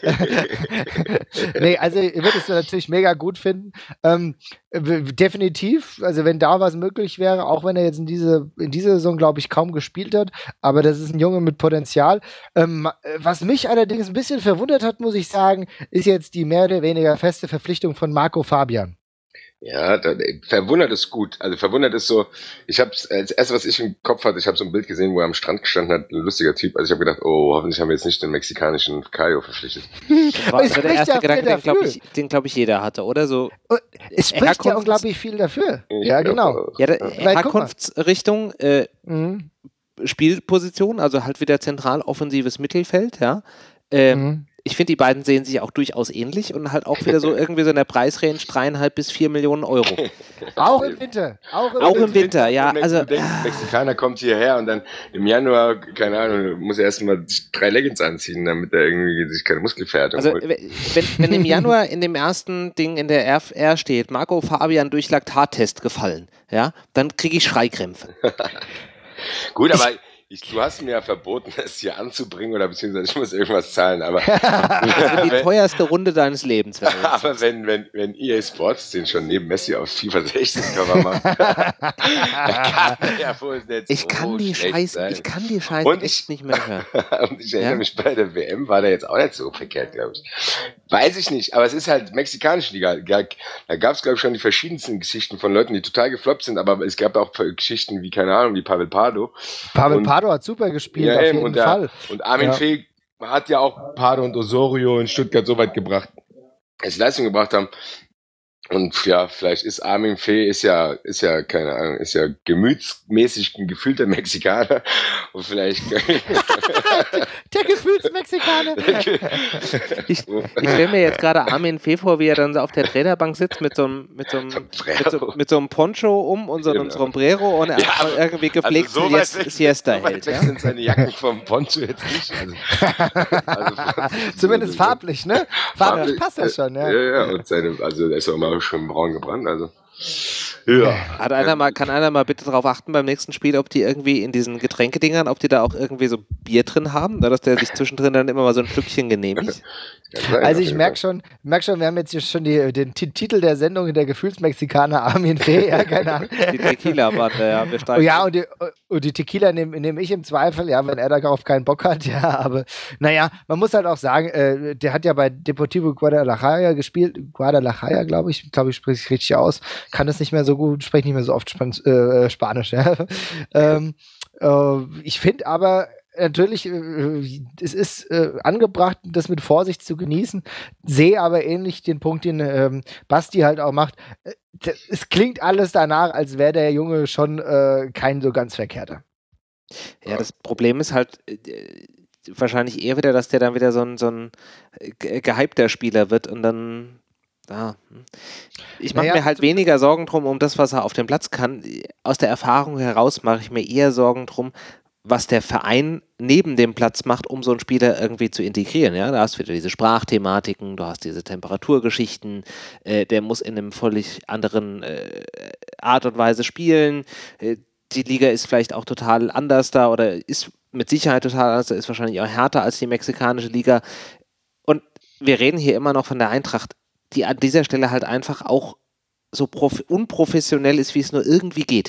nee, also ich würde es natürlich mega gut finden. Ähm, definitiv, also wenn da was möglich wäre, auch wenn er jetzt in diese in dieser Saison, glaube ich, kaum gespielt hat, aber das ist ein Junge mit Potenzial. Ähm, was mich allerdings ein bisschen verwundert hat, muss ich sagen, ist jetzt die mehr oder weniger feste Verpflichtung von Marco Fabian. Ja, da, verwundert ist gut. Also verwundert ist so, ich habe als erstes, was ich im Kopf hatte, ich habe so ein Bild gesehen, wo er am Strand gestanden hat, ein lustiger Typ. Also ich habe gedacht, oh, hoffentlich haben wir jetzt nicht den mexikanischen Kaio verpflichtet. Das war also der erste Gedanke, den glaube ich, den, glaub ich jeder hatte, oder? So es spricht Herkunfts- ja unglaublich viel dafür. Ich ja, glaub, genau. Ja, der Herkunftsrichtung, äh, mhm. Spielposition, also halt wieder zentral offensives Mittelfeld, ja. Ähm, mhm. Ich finde, die beiden sehen sich auch durchaus ähnlich und halt auch wieder so irgendwie so in der Preisrange dreieinhalb bis vier Millionen Euro. Auch im Winter. Auch im, auch Winter. im Winter, ja. Also, du denkst, ein Mexikaner kommt hierher und dann im Januar, keine Ahnung, muss er erstmal drei Leggings anziehen, damit er irgendwie sich keine Muskelverhärtung also, holt. Wenn, wenn im Januar in dem ersten Ding in der R F R steht, Marco Fabian durch Laktattest gefallen, ja, dann kriege ich Schreikrämpfe. Gut, aber Ich, du hast mir ja verboten, es hier anzubringen oder beziehungsweise ich muss irgendwas zahlen, aber also die teuerste Runde deines Lebens. Wenn aber wenn, wenn, wenn E A Sports den schon neben Messi auf FIFA sechzehn Cover macht, dann kann er ja wohl nicht ich so kann die Scheiße, sein. Ich kann die Scheiße und echt ich, nicht mehr hören. Und ich erinnere ja? mich, bei der W M war der jetzt auch nicht so verkehrt, glaube ich. Weiß ich nicht, aber es ist halt mexikanische Liga. Da gab es, glaube ich, schon die verschiedensten Geschichten von Leuten, die total gefloppt sind, aber es gab auch Geschichten wie, keine Ahnung, wie Pavel Pardo. Pavel Pardo hat super gespielt, ja, auf eben, jeden und der, Fall. Und Armin ja. Fee hat ja auch Pardo und Osorio in Stuttgart so weit gebracht, dass sie Leistung gebracht haben. Und ja, vielleicht ist Armin Fee, ist ja, ist ja, keine Ahnung, ist ja gemütsmäßig ein gefühlter Mexikaner. Und vielleicht. Der Gefühlsmexikaner. ich ich stelle mir jetzt gerade Armin Fee vor, wie er dann so auf der Trainerbank sitzt mit so einem, mit so einem, mit so, mit so einem Poncho um und so einem genau. Sombrero und er ja, aber, irgendwie gepflegt also so Siesta, Siesta so hält. So ja? sind seine Jacken vom Poncho jetzt nicht. Also, also, zumindest so, farblich, ne? Farblich passt das schon, ja. Ja, ja, und seine, also er ist auch immer schon braun gebrannt, also Ja. Hat einer mal, kann einer mal bitte darauf achten beim nächsten Spiel, ob die irgendwie in diesen Getränkedingern, ob die da auch irgendwie so Bier drin haben, dass der sich zwischendrin dann immer mal so ein Stückchen genehmigt? Also ich merke schon, merk schon, wir haben jetzt hier schon die, den T- Titel der Sendung, der Gefühlsmexikaner Armin Fee, ja, keine Ahnung. Die Tequila-Bande, ja, wir steigen. Oh ja, und die, und die Tequila nehme nehm ich im Zweifel, ja, wenn er darauf keinen Bock hat, ja, aber naja, man muss halt auch sagen, äh, der hat ja bei Deportivo Guadalajara gespielt, Guadalajara, glaube ich, glaube ich, spreche ich richtig aus, kann das nicht mehr so gut, spreche nicht mehr so oft Span äh, Spanisch, ja. ähm, äh, ich finde aber, natürlich, äh, es ist äh, angebracht, das mit Vorsicht zu genießen, sehe aber ähnlich den Punkt, den ähm, Basti halt auch macht. Äh, es klingt alles danach, als wäre der Junge schon äh, kein so ganz verkehrter. Ja, das Problem ist halt äh, wahrscheinlich eher wieder, dass der dann wieder so ein, so ein äh, gehypter Spieler wird und dann ja. Ich mache naja, mir halt weniger Sorgen drum, um das, was er auf dem Platz kann. Aus der Erfahrung heraus mache ich mir eher Sorgen drum, was der Verein neben dem Platz macht, um so einen Spieler irgendwie zu integrieren. Ja? Da hast du wieder diese Sprachthematiken, du hast diese Temperaturgeschichten, äh, der muss in einem völlig anderen äh, Art und Weise spielen. Äh, die Liga ist vielleicht auch total anders da oder ist mit Sicherheit total anders, ist wahrscheinlich auch härter als die mexikanische Liga. Und wir reden hier immer noch von der Eintracht, die an dieser Stelle halt einfach auch so unprofessionell ist, wie es nur irgendwie geht.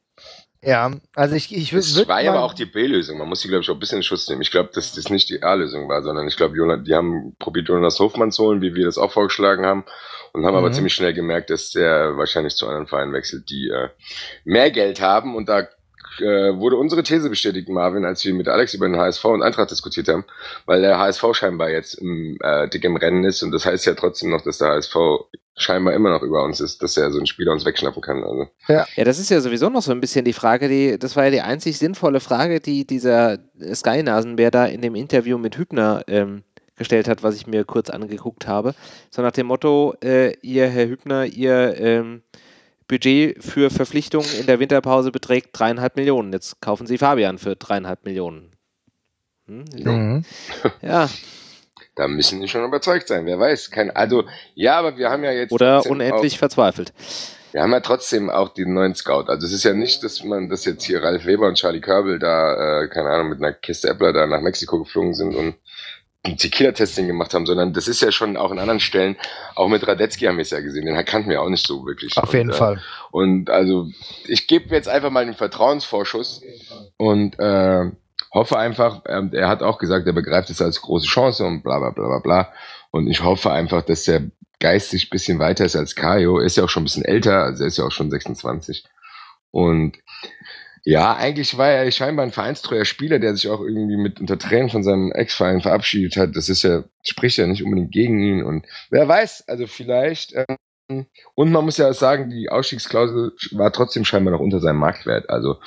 Ja, also ich, ich würde. Das war ja aber auch die B-Lösung. Man muss die, glaube ich, auch ein bisschen in Schutz nehmen. Ich glaube, dass das nicht die A-Lösung war, sondern ich glaube, die haben probiert, Jonas Hofmann zu holen, wie wir das auch vorgeschlagen haben, und haben mhm. aber ziemlich schnell gemerkt, dass der wahrscheinlich zu anderen Vereinen wechselt, die äh, mehr Geld haben. Und da äh, wurde unsere These bestätigt, Marvin, als wir mit Alex über den H S V und Eintracht diskutiert haben, weil der H S V scheinbar jetzt im, äh, dick im Rennen ist, und das heißt ja trotzdem noch, dass der H S V scheinbar immer noch über uns ist, dass er so einen Spieler uns wegschnappen kann. Also. Ja. ja, das ist ja sowieso noch so ein bisschen die Frage, die, das war ja die einzig sinnvolle Frage, die dieser Sky-Nasenbär da in dem Interview mit Hübner ähm, gestellt hat, was ich mir kurz angeguckt habe. So nach dem Motto, äh, ihr, Herr Hübner, ihr ähm, Budget für Verpflichtungen in der Winterpause beträgt dreieinhalb Millionen. Jetzt kaufen Sie Fabian für dreieinhalb Millionen. Hm? Mhm. Ja. Da müssen die schon überzeugt sein, wer weiß. Kein, also, ja, aber wir haben ja jetzt... Oder unendlich auch, verzweifelt. Wir haben ja trotzdem auch den neuen Scout. Also es ist ja nicht, dass man, dass jetzt hier Ralf Weber und Charlie Körbel da, äh, keine Ahnung, mit einer Kiste Äppler da nach Mexiko geflogen sind und ein Tequila-Testing gemacht haben, sondern das ist ja schon auch in anderen Stellen, auch mit Radetzky haben wir es ja gesehen, den kannten wir auch nicht so wirklich. Auf jeden und, Fall. Äh, und also, ich gebe jetzt einfach mal den Vertrauensvorschuss und äh, hoffe einfach, ähm, er hat auch gesagt, er begreift es als große Chance und bla bla bla bla bla. Und ich hoffe einfach, dass der geistig ein bisschen weiter ist als Kajo. Er ist ja auch schon ein bisschen älter, also er ist ja auch schon sechsundzwanzig. Und ja, eigentlich war er scheinbar ein vereinstreuer Spieler, der sich auch irgendwie mit unter Tränen von seinem Ex-Verein verabschiedet hat. Das ist ja, spricht ja nicht unbedingt gegen ihn. Und wer weiß, also vielleicht. Ähm, und man muss ja sagen, die Ausstiegsklausel war trotzdem scheinbar noch unter seinem Marktwert. Also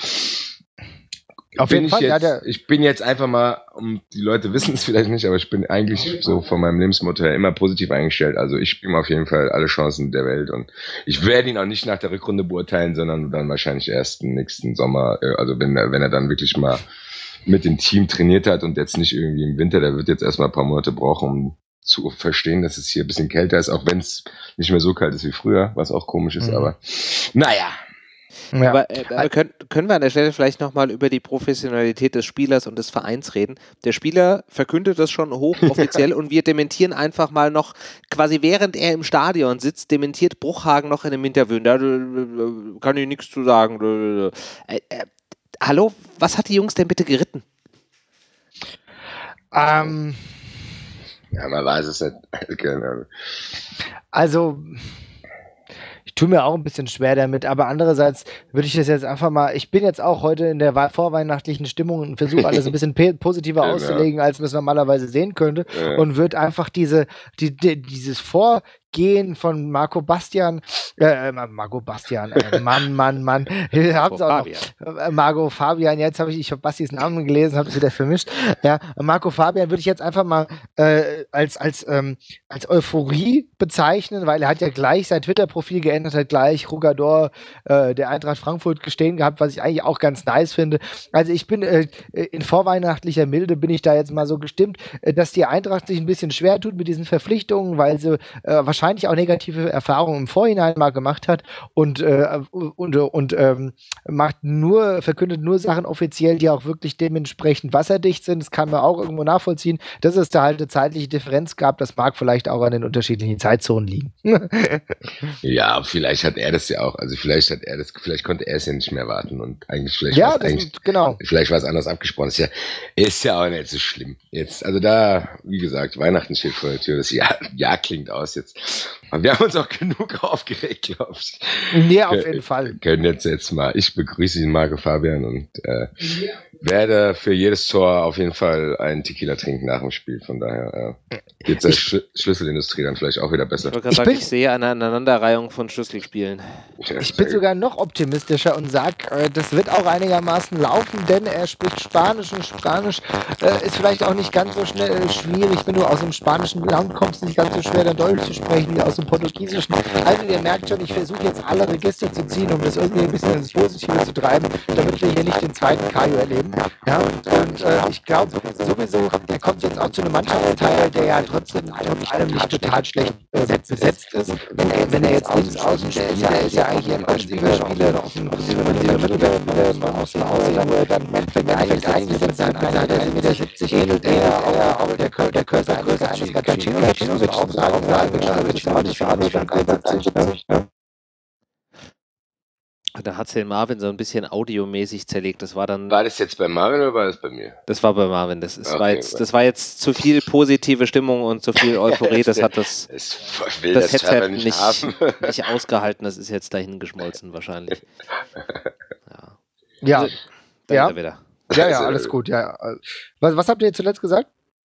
Auf jeden ich Fall, jetzt, ja, der ich bin jetzt einfach mal, um, die Leute wissen es vielleicht nicht, aber ich bin eigentlich so von meinem Lebensmotto her immer positiv eingestellt. Also ich spiele auf jeden Fall alle Chancen der Welt und ich werde ihn auch nicht nach der Rückrunde beurteilen, sondern dann wahrscheinlich erst nächsten Sommer, also wenn er, wenn er dann wirklich mal mit dem Team trainiert hat und jetzt nicht irgendwie im Winter, der wird jetzt erstmal ein paar Monate brauchen, um zu verstehen, dass es hier ein bisschen kälter ist, auch wenn es nicht mehr so kalt ist wie früher, was auch komisch ist, mhm. aber naja. Ja. Aber, äh, aber können, können wir an der Stelle vielleicht nochmal über die Professionalität des Spielers und des Vereins reden? Der Spieler verkündet das schon hochoffiziell und wir dementieren einfach mal noch, quasi während er im Stadion sitzt, dementiert Bruchhagen noch in einem Interview. Da kann ich nichts zu sagen. Äh, äh, hallo, was hat die Jungs denn bitte geritten? Ähm. Ja, man weiß es nicht. Also... Ich tue mir auch ein bisschen schwer damit, aber andererseits würde ich das jetzt einfach mal, ich bin jetzt auch heute in der vorweihnachtlichen Stimmung und versuche alles ein bisschen positiver ja, auszulegen, als man es normalerweise sehen könnte ja. und würde einfach diese, die, die, dieses Vorgehen von Marco Bastian, äh, Marco Bastian, äh, Mann, Mann, Mann, hab's auch noch, Marco Fabian, jetzt habe ich, ich habe Bastis Namen gelesen, habe es wieder vermischt, ja, Marco Fabian würde ich jetzt einfach mal äh, als, als, ähm, als Euphorie bezeichnen, weil er hat ja gleich sein Twitter-Profil geändert, hat gleich Rugador äh, der Eintracht Frankfurt gestehen gehabt, was ich eigentlich auch ganz nice finde. Also ich bin äh, in vorweihnachtlicher Milde bin ich da jetzt mal so gestimmt, äh, dass die Eintracht sich ein bisschen schwer tut mit diesen Verpflichtungen, weil sie äh, wahrscheinlich wahrscheinlich auch negative Erfahrungen im Vorhinein mal gemacht hat und, äh, und, und ähm, macht nur, verkündet nur Sachen offiziell, die auch wirklich dementsprechend wasserdicht sind. Das kann man auch irgendwo nachvollziehen, dass es da halt eine zeitliche Differenz gab. Das mag vielleicht auch an den unterschiedlichen Zeitzonen liegen. Ja, vielleicht hat er das ja auch, also vielleicht hat er das, vielleicht konnte er es ja nicht mehr warten und eigentlich vielleicht ja, war es das eigentlich, ist, genau. vielleicht war es anders abgesprochen. Ist ja, ist ja auch nicht so schlimm. Jetzt, also da, wie gesagt, Weihnachten steht vor der Tür, das Jahr, Jahr klingt aus jetzt. Aber wir haben uns auch genug aufgeregt, glaube ich. Nee, auf jeden Fall. Können jetzt jetzt mal, ich begrüße ihn, Marco Fabian, und äh, werde für jedes Tor auf jeden Fall einen Tequila trinken nach dem Spiel. Von daher äh, geht der Sch Schlüsselindustrie dann vielleicht auch wieder besser. Ich wollte gerade sagen, ich sehe eine Aneinanderreihung von Schlüsselspielen. Ja, Ich bin gut. sogar noch optimistischer und sage, äh, das wird auch einigermaßen laufen, denn er spricht Spanisch und Spanisch äh, ist vielleicht auch nicht ganz so schnell äh, schwierig, wenn du aus dem spanischen Land kommst, nicht ganz so schwer dann Deutsch zu sprechen wie aus dem Portugiesischen. Also ihr merkt schon, ich versuche jetzt alle Register zu ziehen, um das irgendwie ein bisschen ins Positive zu treiben, damit wir hier nicht den zweiten Kajo erleben. Ja, und, und äh, ich glaube sowieso, er kommt jetzt auch zu einem Mannschaftsteil, der ja trotzdem trotz allem nicht total schlecht äh, besetzt ist. Wenn er, wenn er jetzt links außen stellt, der ist ja eigentlich ein offensiver Spieler, noch ein offensiver Mittelfeld, der aus dem Aussehen, wo er dann wenn er eigentlich eingesetzt sein, einer, der eins Komma siebzig ähnelt, der auch der der Körper größer eines Gacinovic auch sagen, würde ich auch nicht für Anfang einsetzen. Da hat den Marvin so ein bisschen audiomäßig zerlegt. Das war dann. War das jetzt bei Marvin oder war das bei mir? Das war bei Marvin. Das, ist, Okay, war jetzt, das war jetzt zu viel positive Stimmung und zu viel Euphorie. Das hat das, Es will das das Server Headset nicht, nicht, haben. nicht ausgehalten. Das ist jetzt dahin geschmolzen wahrscheinlich. Ja. Ja, Da ja. ist er wieder. ja, ja, alles gut. Ja. Was, was habt ihr zuletzt gesagt?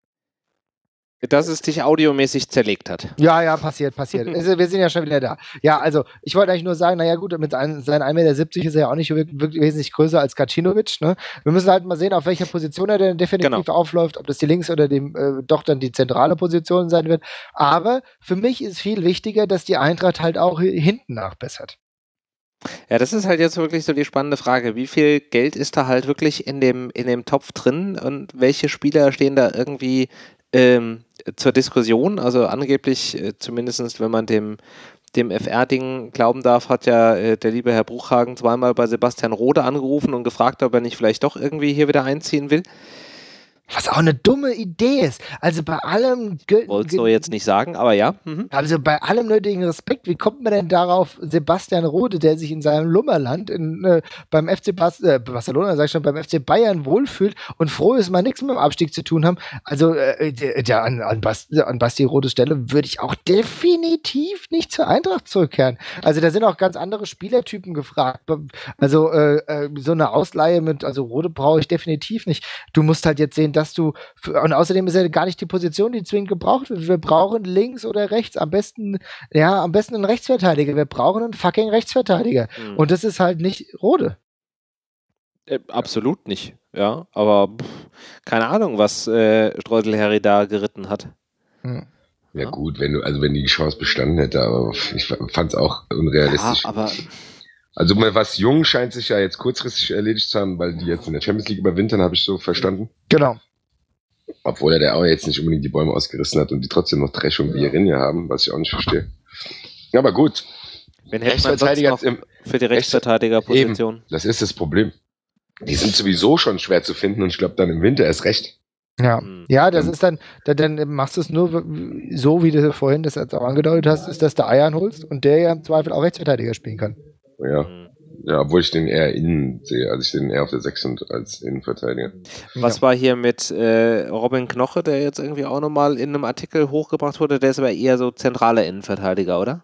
Dass es dich audiomäßig zerlegt hat. Ja, ja, passiert, passiert. Also, wir sind ja schon wieder da. Ja, also, ich wollte eigentlich nur sagen, naja gut, mit ein, seinen ein Meter siebzig ist er ja auch nicht wirklich, wirklich wesentlich größer als Gacinovic. Ne? Wir müssen halt mal sehen, auf welcher Position er denn definitiv Genau. aufläuft, ob das die links oder die, äh, doch dann die zentrale Position sein wird. Aber für mich ist viel wichtiger, dass die Eintracht halt auch hi- hinten nachbessert. Ja, das ist halt jetzt wirklich so die spannende Frage. Wie viel Geld ist da halt wirklich in dem, in dem Topf drin und welche Spieler stehen da irgendwie ähm, zur Diskussion? Also angeblich, äh, zumindest wenn man dem, dem F R-Ding glauben darf, hat ja äh, der liebe Herr Bruchhagen zweimal bei Sebastian Rode angerufen und gefragt, ob er nicht vielleicht doch irgendwie hier wieder einziehen will. Was auch eine dumme Idee ist. Also bei allem Ge- Wollt's Ge- so jetzt nicht sagen, aber ja. Mhm. Also bei allem nötigen Respekt, wie kommt man denn darauf, Sebastian Rode, der sich in seinem Lummerland in, äh, beim F C Bas äh, Barcelona, sag ich schon, beim F C Bayern wohlfühlt und froh ist, mal nichts mit dem Abstieg zu tun haben. Also äh, der, der, an, an, Bas, an Basti Rodes Stelle würde ich auch definitiv nicht zur Eintracht zurückkehren. Also da sind auch ganz andere Spielertypen gefragt. Also äh, äh, so eine Ausleihe mit, also Rode brauche ich definitiv nicht. Du musst halt jetzt sehen, dass du, und außerdem ist ja gar nicht die Position, die zwingend gebraucht wird. Wir brauchen links oder rechts, am besten, ja, am besten einen Rechtsverteidiger. Wir brauchen einen fucking Rechtsverteidiger. Mhm. Und das ist halt nicht Rode. Äh, absolut nicht, ja. Aber pff, keine Ahnung, was äh, Streusel-Harry da geritten hat. Hm. Ja, Ja. gut, wenn du, also wenn die Chance bestanden hätte, aber ich fand es auch unrealistisch. Ja, aber Also mal was jung scheint sich ja jetzt kurzfristig erledigt zu haben, weil die jetzt in der Champions League überwintern, habe ich so verstanden. Genau. Obwohl er der auch jetzt nicht unbedingt die Bäume ausgerissen hat und die trotzdem noch Dresch und Vierinha haben, was ich auch nicht verstehe. Ja, aber gut. wen hätte man sonst Rechtsverteidiger noch im, für die Rechtsverteidigerposition? das ist das Problem. Die sind sowieso schon schwer zu finden und ich glaube dann im Winter erst recht. Ja, Hm. ja, das Ähm. ist dann, da, dann machst du es nur w- so, wie du vorhin das jetzt auch angedeutet hast, ist, dass du Eiern holst und der ja im Zweifel auch Rechtsverteidiger spielen kann. Ja, Hm. ja, obwohl ich den eher innen sehe, also ich sehe den eher auf der sechs und als Innenverteidiger. Was war hier mit äh, Robin Knoche, der jetzt irgendwie auch nochmal in einem Artikel hochgebracht wurde? Der ist aber eher so zentraler Innenverteidiger, oder?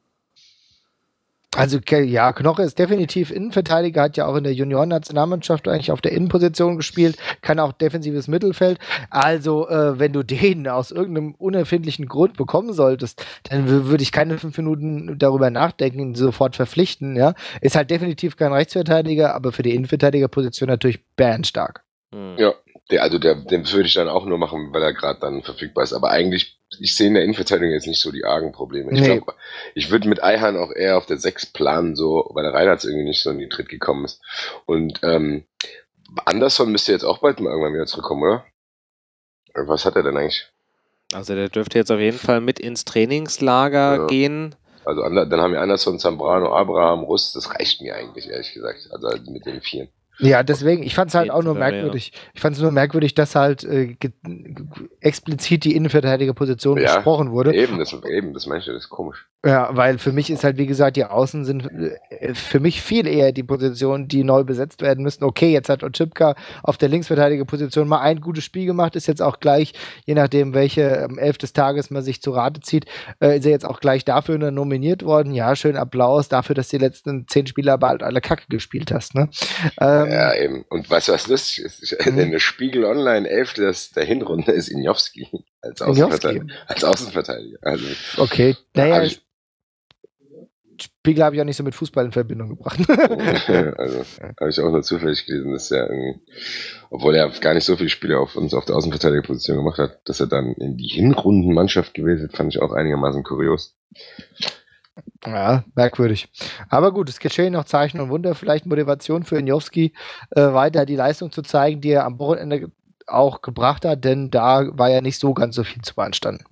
Also ke- ja, Knoche ist definitiv Innenverteidiger, hat ja auch in der Junioren-Nationalmannschaft eigentlich auf der Innenposition gespielt, kann auch defensives Mittelfeld. Also äh, wenn du den aus irgendeinem unerfindlichen Grund bekommen solltest, dann w- würde ich keine fünf Minuten darüber nachdenken, ihn sofort verpflichten. Ja, ist halt definitiv kein Rechtsverteidiger, aber für die Innenverteidigerposition natürlich bärenstark. Hm. Ja, der, also der, den würde ich dann auch nur machen, weil er gerade dann verfügbar ist. Aber eigentlich, ich sehe in der Innenverteidigung jetzt nicht so die argen Probleme. Ich Nee. glaube, ich würde mit Eihan auch eher auf der sechs planen, so, weil der Reinhardt irgendwie nicht so in die Tritt gekommen ist. Und ähm, Anderson müsste jetzt auch bald mal irgendwann wieder zurückkommen, oder? Was hat er denn eigentlich? Also der dürfte jetzt auf jeden Fall mit ins Trainingslager Ja. gehen. Also Ander- dann haben wir Anderson, Zambrano, Abraham, Russ, das reicht mir eigentlich, ehrlich gesagt. Also mit den vier. Ja, deswegen, ich fand es halt Jeden auch nur Fall, ja. merkwürdig. Ich fand es nur merkwürdig, dass halt äh, ge- ge- explizit die Innenverteidigerposition Ja, besprochen wurde. Eben, das, eben, das meinst du, das ist komisch. Ja, weil für mich ist halt, wie gesagt, die Außen sind äh, für mich viel eher die Positionen, die neu besetzt werden müssen. Okay, jetzt hat Otschipka auf der Linksverteidigerposition mal ein gutes Spiel gemacht, ist jetzt auch gleich, je nachdem, welche am elf des Tages man sich zu Rate zieht, äh, ist er jetzt auch gleich dafür nominiert worden. Ja, schön Applaus dafür, dass die letzten zehn Spiele aber halt alle Kacke gespielt hast. Ne? Ähm, Ja, eben. Und weißt du, was lustig ist? Mhm. In der Spiegel Online elf des, der Hinrunde ist Injowski als Injowski? Außenverteidiger. Als Außenverteidiger. Also, Okay, naja, hab ich- Spiegel habe ich auch nicht so mit Fußball in Verbindung gebracht. also habe ich auch nur zufällig gelesen, dass er irgendwie, obwohl er gar nicht so viele Spiele auf uns auf der Außenverteidigerposition gemacht hat, dass er dann in die Hinrundenmannschaft gewählt hat, fand ich auch einigermaßen kurios. Ja, merkwürdig. Aber gut, es geschehen noch Zeichen und Wunder, vielleicht Motivation für Injowski, äh, weiter die Leistung zu zeigen, die er am Wochenende ge- auch gebracht hat, denn da war ja nicht so ganz so viel zu beanstanden.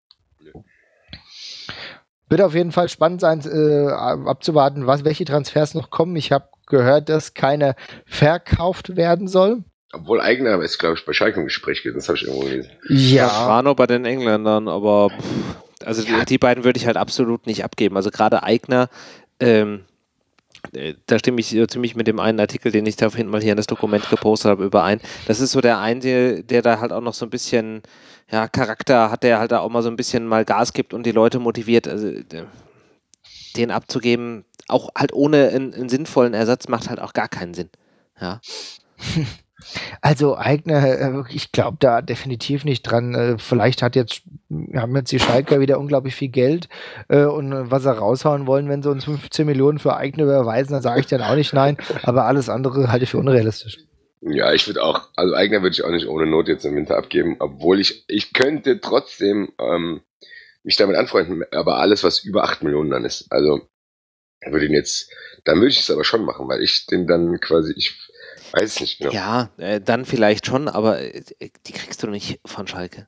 Wird auf jeden Fall spannend sein, äh, abzuwarten, was, welche Transfers noch kommen. Ich habe gehört, dass keiner verkauft werden soll. Obwohl Eigner ist, glaube ich, bei Schalke im Gespräch gewesen, das habe ich irgendwo gelesen. Das war noch bei den Engländern, aber pff, also Ja. die, die beiden würde ich halt absolut nicht abgeben. Also gerade Eigner, ähm, äh, da stimme ich so ziemlich mit dem einen Artikel, den ich da hinten mal hier in das Dokument gepostet habe, überein. Das ist so der eine, der da halt auch noch so ein bisschen ja, Charakter hat, der halt da auch mal so ein bisschen mal Gas gibt und die Leute motiviert. Also der, den abzugeben, auch halt ohne einen, einen sinnvollen Ersatz, macht halt auch gar keinen Sinn. Ja. Also Eigner, äh, ich glaube da definitiv nicht dran. Äh, vielleicht hat jetzt, haben jetzt die Schalker wieder unglaublich viel Geld äh, und äh, was sie raushauen wollen, wenn sie uns fünfzehn Millionen für Eigner überweisen, dann sage ich dann auch nicht nein. Aber alles andere halte ich für unrealistisch. Ja, ich würde auch, also Eigner würde ich auch nicht ohne Not jetzt im Winter abgeben, obwohl ich, ich könnte trotzdem ähm, mich damit anfreunden, aber alles, was über acht Millionen dann ist, also würde ihn jetzt, dann würde ich es aber schon machen, weil ich den dann quasi, ich weiß es nicht genau. Ja, äh, dann vielleicht schon, aber äh, die kriegst du nicht von Schalke.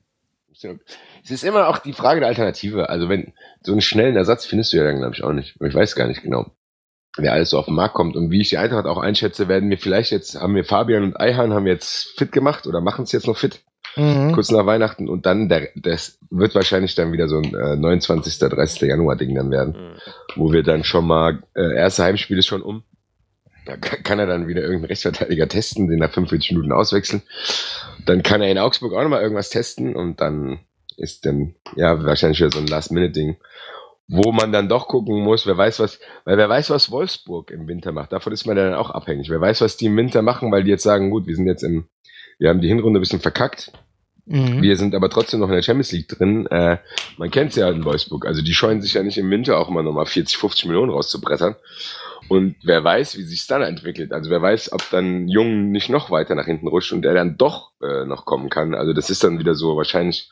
Es ist immer auch die Frage der Alternative, also wenn, so einen schnellen Ersatz findest du ja dann, glaube ich, auch nicht. Ich weiß gar nicht genau, wer alles so auf den Markt kommt und wie ich die Eintracht auch einschätze, werden wir vielleicht jetzt, haben wir Fabian und Eihan haben wir jetzt fit gemacht oder machen es jetzt noch fit, Mhm. kurz nach Weihnachten und dann, der, das wird wahrscheinlich dann wieder so ein äh, neunundzwanzigsten dreißigsten Januar Ding dann werden, Mhm. wo wir dann schon mal, äh, erste Heimspiel ist schon um, da kann, kann er dann wieder irgendeinen Rechtsverteidiger testen, den nach fünfundvierzig Minuten auswechseln, dann kann er in Augsburg auch nochmal irgendwas testen und dann ist dann, ja, wahrscheinlich wieder so ein Last-Minute-Ding, wo man dann doch gucken muss, wer weiß was, weil wer weiß, was Wolfsburg im Winter macht, davon ist man dann auch abhängig. Wer weiß, was die im Winter machen, weil die jetzt sagen, gut, wir sind jetzt im, wir haben die Hinrunde ein bisschen verkackt, Mhm. wir sind aber trotzdem noch in der Champions League drin, äh, man kennt es ja in Wolfsburg, also die scheuen sich ja nicht im Winter auch immer nochmal vierzig, fünfzig Millionen rauszubrettern und wer weiß, wie sich's dann entwickelt, also wer weiß, ob dann Jung nicht noch weiter nach hinten rutscht und er dann doch äh, noch kommen kann, also das ist dann wieder so wahrscheinlich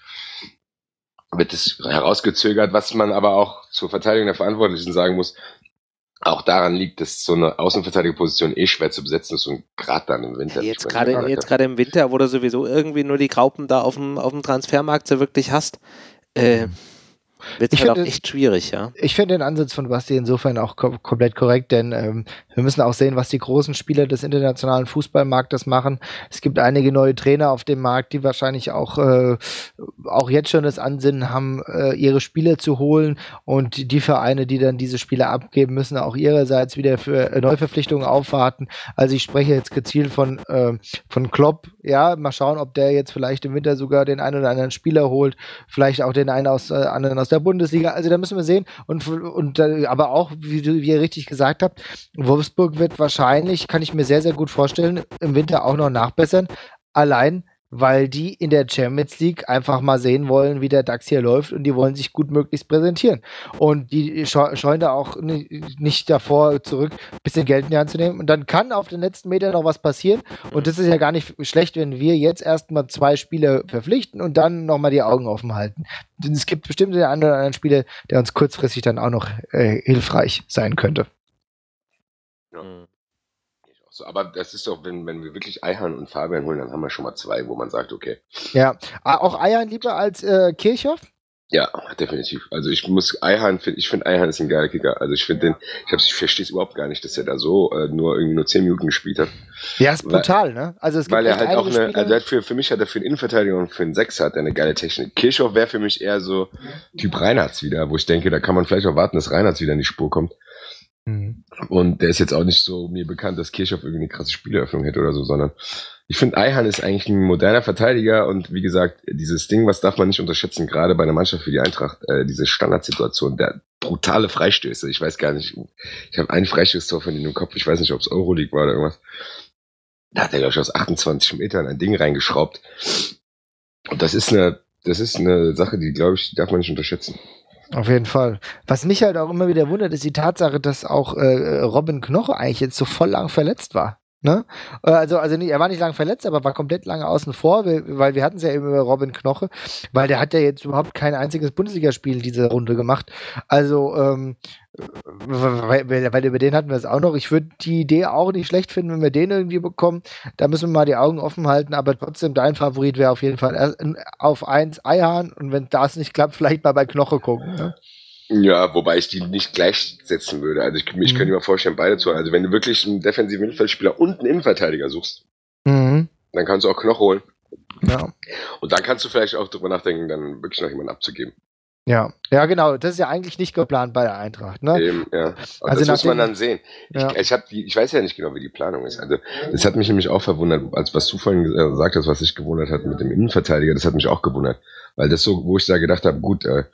wird es herausgezögert, was man aber auch zur Verteidigung der Verantwortlichen sagen muss, auch daran liegt, dass so eine Außenverteidigerposition eh schwer zu besetzen ist und gerade dann im Winter. Jetzt nicht mehr gerade so jetzt gerade im Winter, wo du sowieso irgendwie nur die Graupen da auf dem, auf dem Transfermarkt so wirklich hast, äh, wird es Ich halt auch finde- echt schwierig, ja. Ich finde den Ansatz von Basti insofern auch kom komplett korrekt, denn ähm, wir müssen auch sehen, was die großen Spieler des internationalen Fußballmarktes machen. Es gibt einige neue Trainer auf dem Markt, die wahrscheinlich auch, äh, auch jetzt schon das Ansinnen haben, äh, ihre Spieler zu holen und die Vereine, die dann diese Spieler abgeben, müssen auch ihrerseits wieder für äh, Neuverpflichtungen aufwarten. Also ich spreche jetzt gezielt von, äh, von Klopp, ja, mal schauen, ob der jetzt vielleicht im Winter sogar den einen oder anderen Spieler holt, vielleicht auch den einen aus, äh, anderen aus der Bundesliga. Also da müssen wir sehen. Und, und äh, aber auch, wie, du, wie ihr richtig gesagt habt, Wolfsburg wird wahrscheinlich, kann ich mir sehr, sehr gut vorstellen, im Winter auch noch nachbessern. Allein, weil die in der Champions League einfach mal sehen wollen, wie der DAX hier läuft und die wollen sich gut möglichst präsentieren. Und die sche scheuen da auch ni nicht davor zurück, ein bisschen Geld in die Hand zu nehmen. Und dann kann auf den letzten Metern noch was passieren. Und das ist ja gar nicht schlecht, wenn wir jetzt erstmal zwei Spieler verpflichten und dann nochmal die Augen offen halten. Denn es gibt bestimmt den einen oder anderen Spieler, der uns kurzfristig dann auch noch äh, hilfreich sein könnte. Ja. Mhm. So, aber das ist doch, wenn, wenn wir wirklich Eihan und Fabian holen, dann haben wir schon mal zwei, wo man sagt, okay. Ja, auch Eihan lieber als äh, Kirchhoff? Ja, definitiv. Also ich muss Eihan, ich finde Eihan ist ein geiler Kicker. Also ich finde den, ich, ich verstehe es überhaupt gar nicht, dass er da so äh, nur irgendwie nur zehn Minuten gespielt hat. Ja, ist brutal, weil, ne? Also es gibt weil er halt auch eine, Spieler, also für, für mich hat er für einen Innenverteidiger und für einen Sechser hat er eine geile Technik. Kirchhoff wäre für mich eher so Typ Reinhardt wieder, wo ich denke, da kann man vielleicht auch warten, dass Reinhardt wieder in die Spur kommt. Mhm. Und der ist jetzt auch nicht so mir bekannt, dass Kirchhoff irgendwie eine krasse Spieleröffnung hätte oder so, sondern ich finde, Eihan ist eigentlich ein moderner Verteidiger und wie gesagt, dieses Ding, was darf man nicht unterschätzen, gerade bei einer Mannschaft wie die Eintracht, äh, diese Standardsituation, der brutale Freistöße, ich weiß gar nicht, ich habe ein Freistoßtor von ihm im Kopf, ich weiß nicht, ob es Euroleague war oder irgendwas, da hat er, glaube ich, aus achtundzwanzig Metern ein Ding reingeschraubt und das ist eine, das ist eine Sache, die, glaube ich, die darf man nicht unterschätzen. Auf jeden Fall. Was mich halt auch immer wieder wundert, ist die Tatsache, dass auch äh, Robin Knoche eigentlich jetzt so voll lang verletzt war. Ne? Also, also nicht, er war nicht lang verletzt, aber war komplett lange außen vor, weil wir hatten es ja eben über Robin Knoche, weil der hat ja jetzt überhaupt kein einziges Bundesligaspiel diese Runde gemacht. Also, ähm, weil, weil über den hatten wir es auch noch. Ich würde die Idee auch nicht schlecht finden, wenn wir den irgendwie bekommen. Da müssen wir mal die Augen offen halten, aber trotzdem, dein Favorit wäre auf jeden Fall auf eins Eihan und wenn das nicht klappt, vielleicht mal bei Knoche gucken. Ne? Ja, wobei ich die nicht gleichsetzen würde. Also ich, ich mhm. könnte mir vorstellen, beide zu. Also wenn du wirklich einen defensiven Mittelfeldspieler und einen Innenverteidiger suchst, mhm. dann kannst du auch Knoche holen. Ja. Und dann kannst du vielleicht auch drüber nachdenken, dann wirklich noch jemanden abzugeben. Ja, ja, genau. Das ist ja eigentlich nicht geplant bei der Eintracht, ne? Eben, ja. Also das muss man dann sehen. Ja. Ich, ich, hab die, ich weiß ja nicht genau, wie die Planung ist. Also das hat mich nämlich auch verwundert, als was du vorhin gesagt hast, was sich gewundert hat mit dem Innenverteidiger, das hat mich auch gewundert. Weil das so, wo ich da gedacht habe, gut, äh,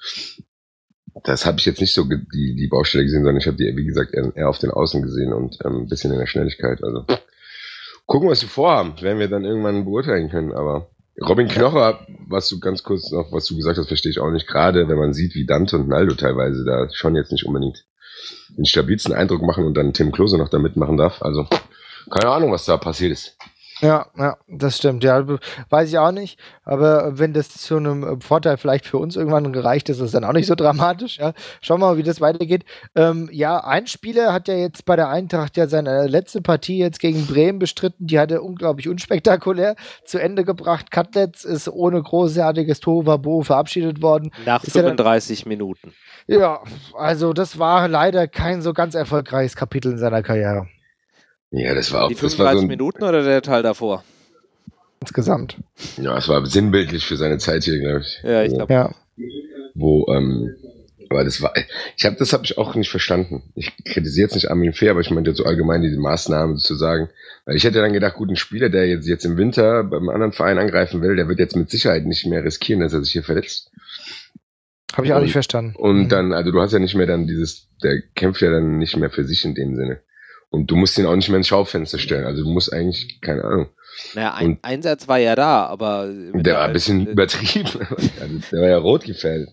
das habe ich jetzt nicht so ge- die, die Baustelle gesehen, sondern ich habe die, wie gesagt, eher, eher auf den Außen gesehen und ähm, ein bisschen in der Schnelligkeit. Also gucken, was sie vorhaben, werden wir dann irgendwann beurteilen können. Aber Robin Knoche, was du ganz kurz noch, was du gesagt hast, verstehe ich auch nicht. Gerade wenn man sieht, wie Dante und Naldo teilweise da schon jetzt nicht unbedingt den stabilsten Eindruck machen und dann Tim Klose noch da mitmachen darf. Also keine Ahnung, was da passiert ist. Ja, ja, das stimmt. Ja, weiß ich auch nicht. Aber wenn das zu einem Vorteil vielleicht für uns irgendwann gereicht ist, ist es dann auch nicht so dramatisch. Ja. Schauen wir mal, wie das weitergeht. Ähm, ja, ein Spieler hat ja jetzt bei der Eintracht ja seine letzte Partie jetzt gegen Bremen bestritten. Die hat er unglaublich unspektakulär zu Ende gebracht. Cutlets ist ohne großartiges Tohuwabohu verabschiedet worden. Nach ist fünfunddreißig Minuten. Ja, also das war leider kein so ganz erfolgreiches Kapitel in seiner Karriere. Ja, das war auch die das fünfunddreißig war so ein, Minuten oder der Teil davor? Insgesamt. Ja, es war sinnbildlich für seine Zeit hier, glaube ich. Ja, ich glaube. Ja. Wo, ähm, aber das war, ich habe, das habe ich auch nicht verstanden. Ich kritisiere jetzt nicht Armin Fee, aber ich meinte so allgemein diese Maßnahmen zu sagen. Weil ich hätte dann gedacht, gut, ein Spieler, der jetzt, jetzt im Winter beim anderen Verein angreifen will, der wird jetzt mit Sicherheit nicht mehr riskieren, dass er sich hier verletzt. Habe ich auch und, nicht verstanden. Und mhm. dann, also du hast ja nicht mehr dann dieses, der kämpft ja dann nicht mehr für sich in dem Sinne. Und du musst ihn auch nicht mehr ins Schaufenster stellen. Also du musst eigentlich, keine Ahnung. Naja, ein und Einsatz war ja da, aber... Der war ein bisschen äh, übertrieben. Also der war ja rot gefällt.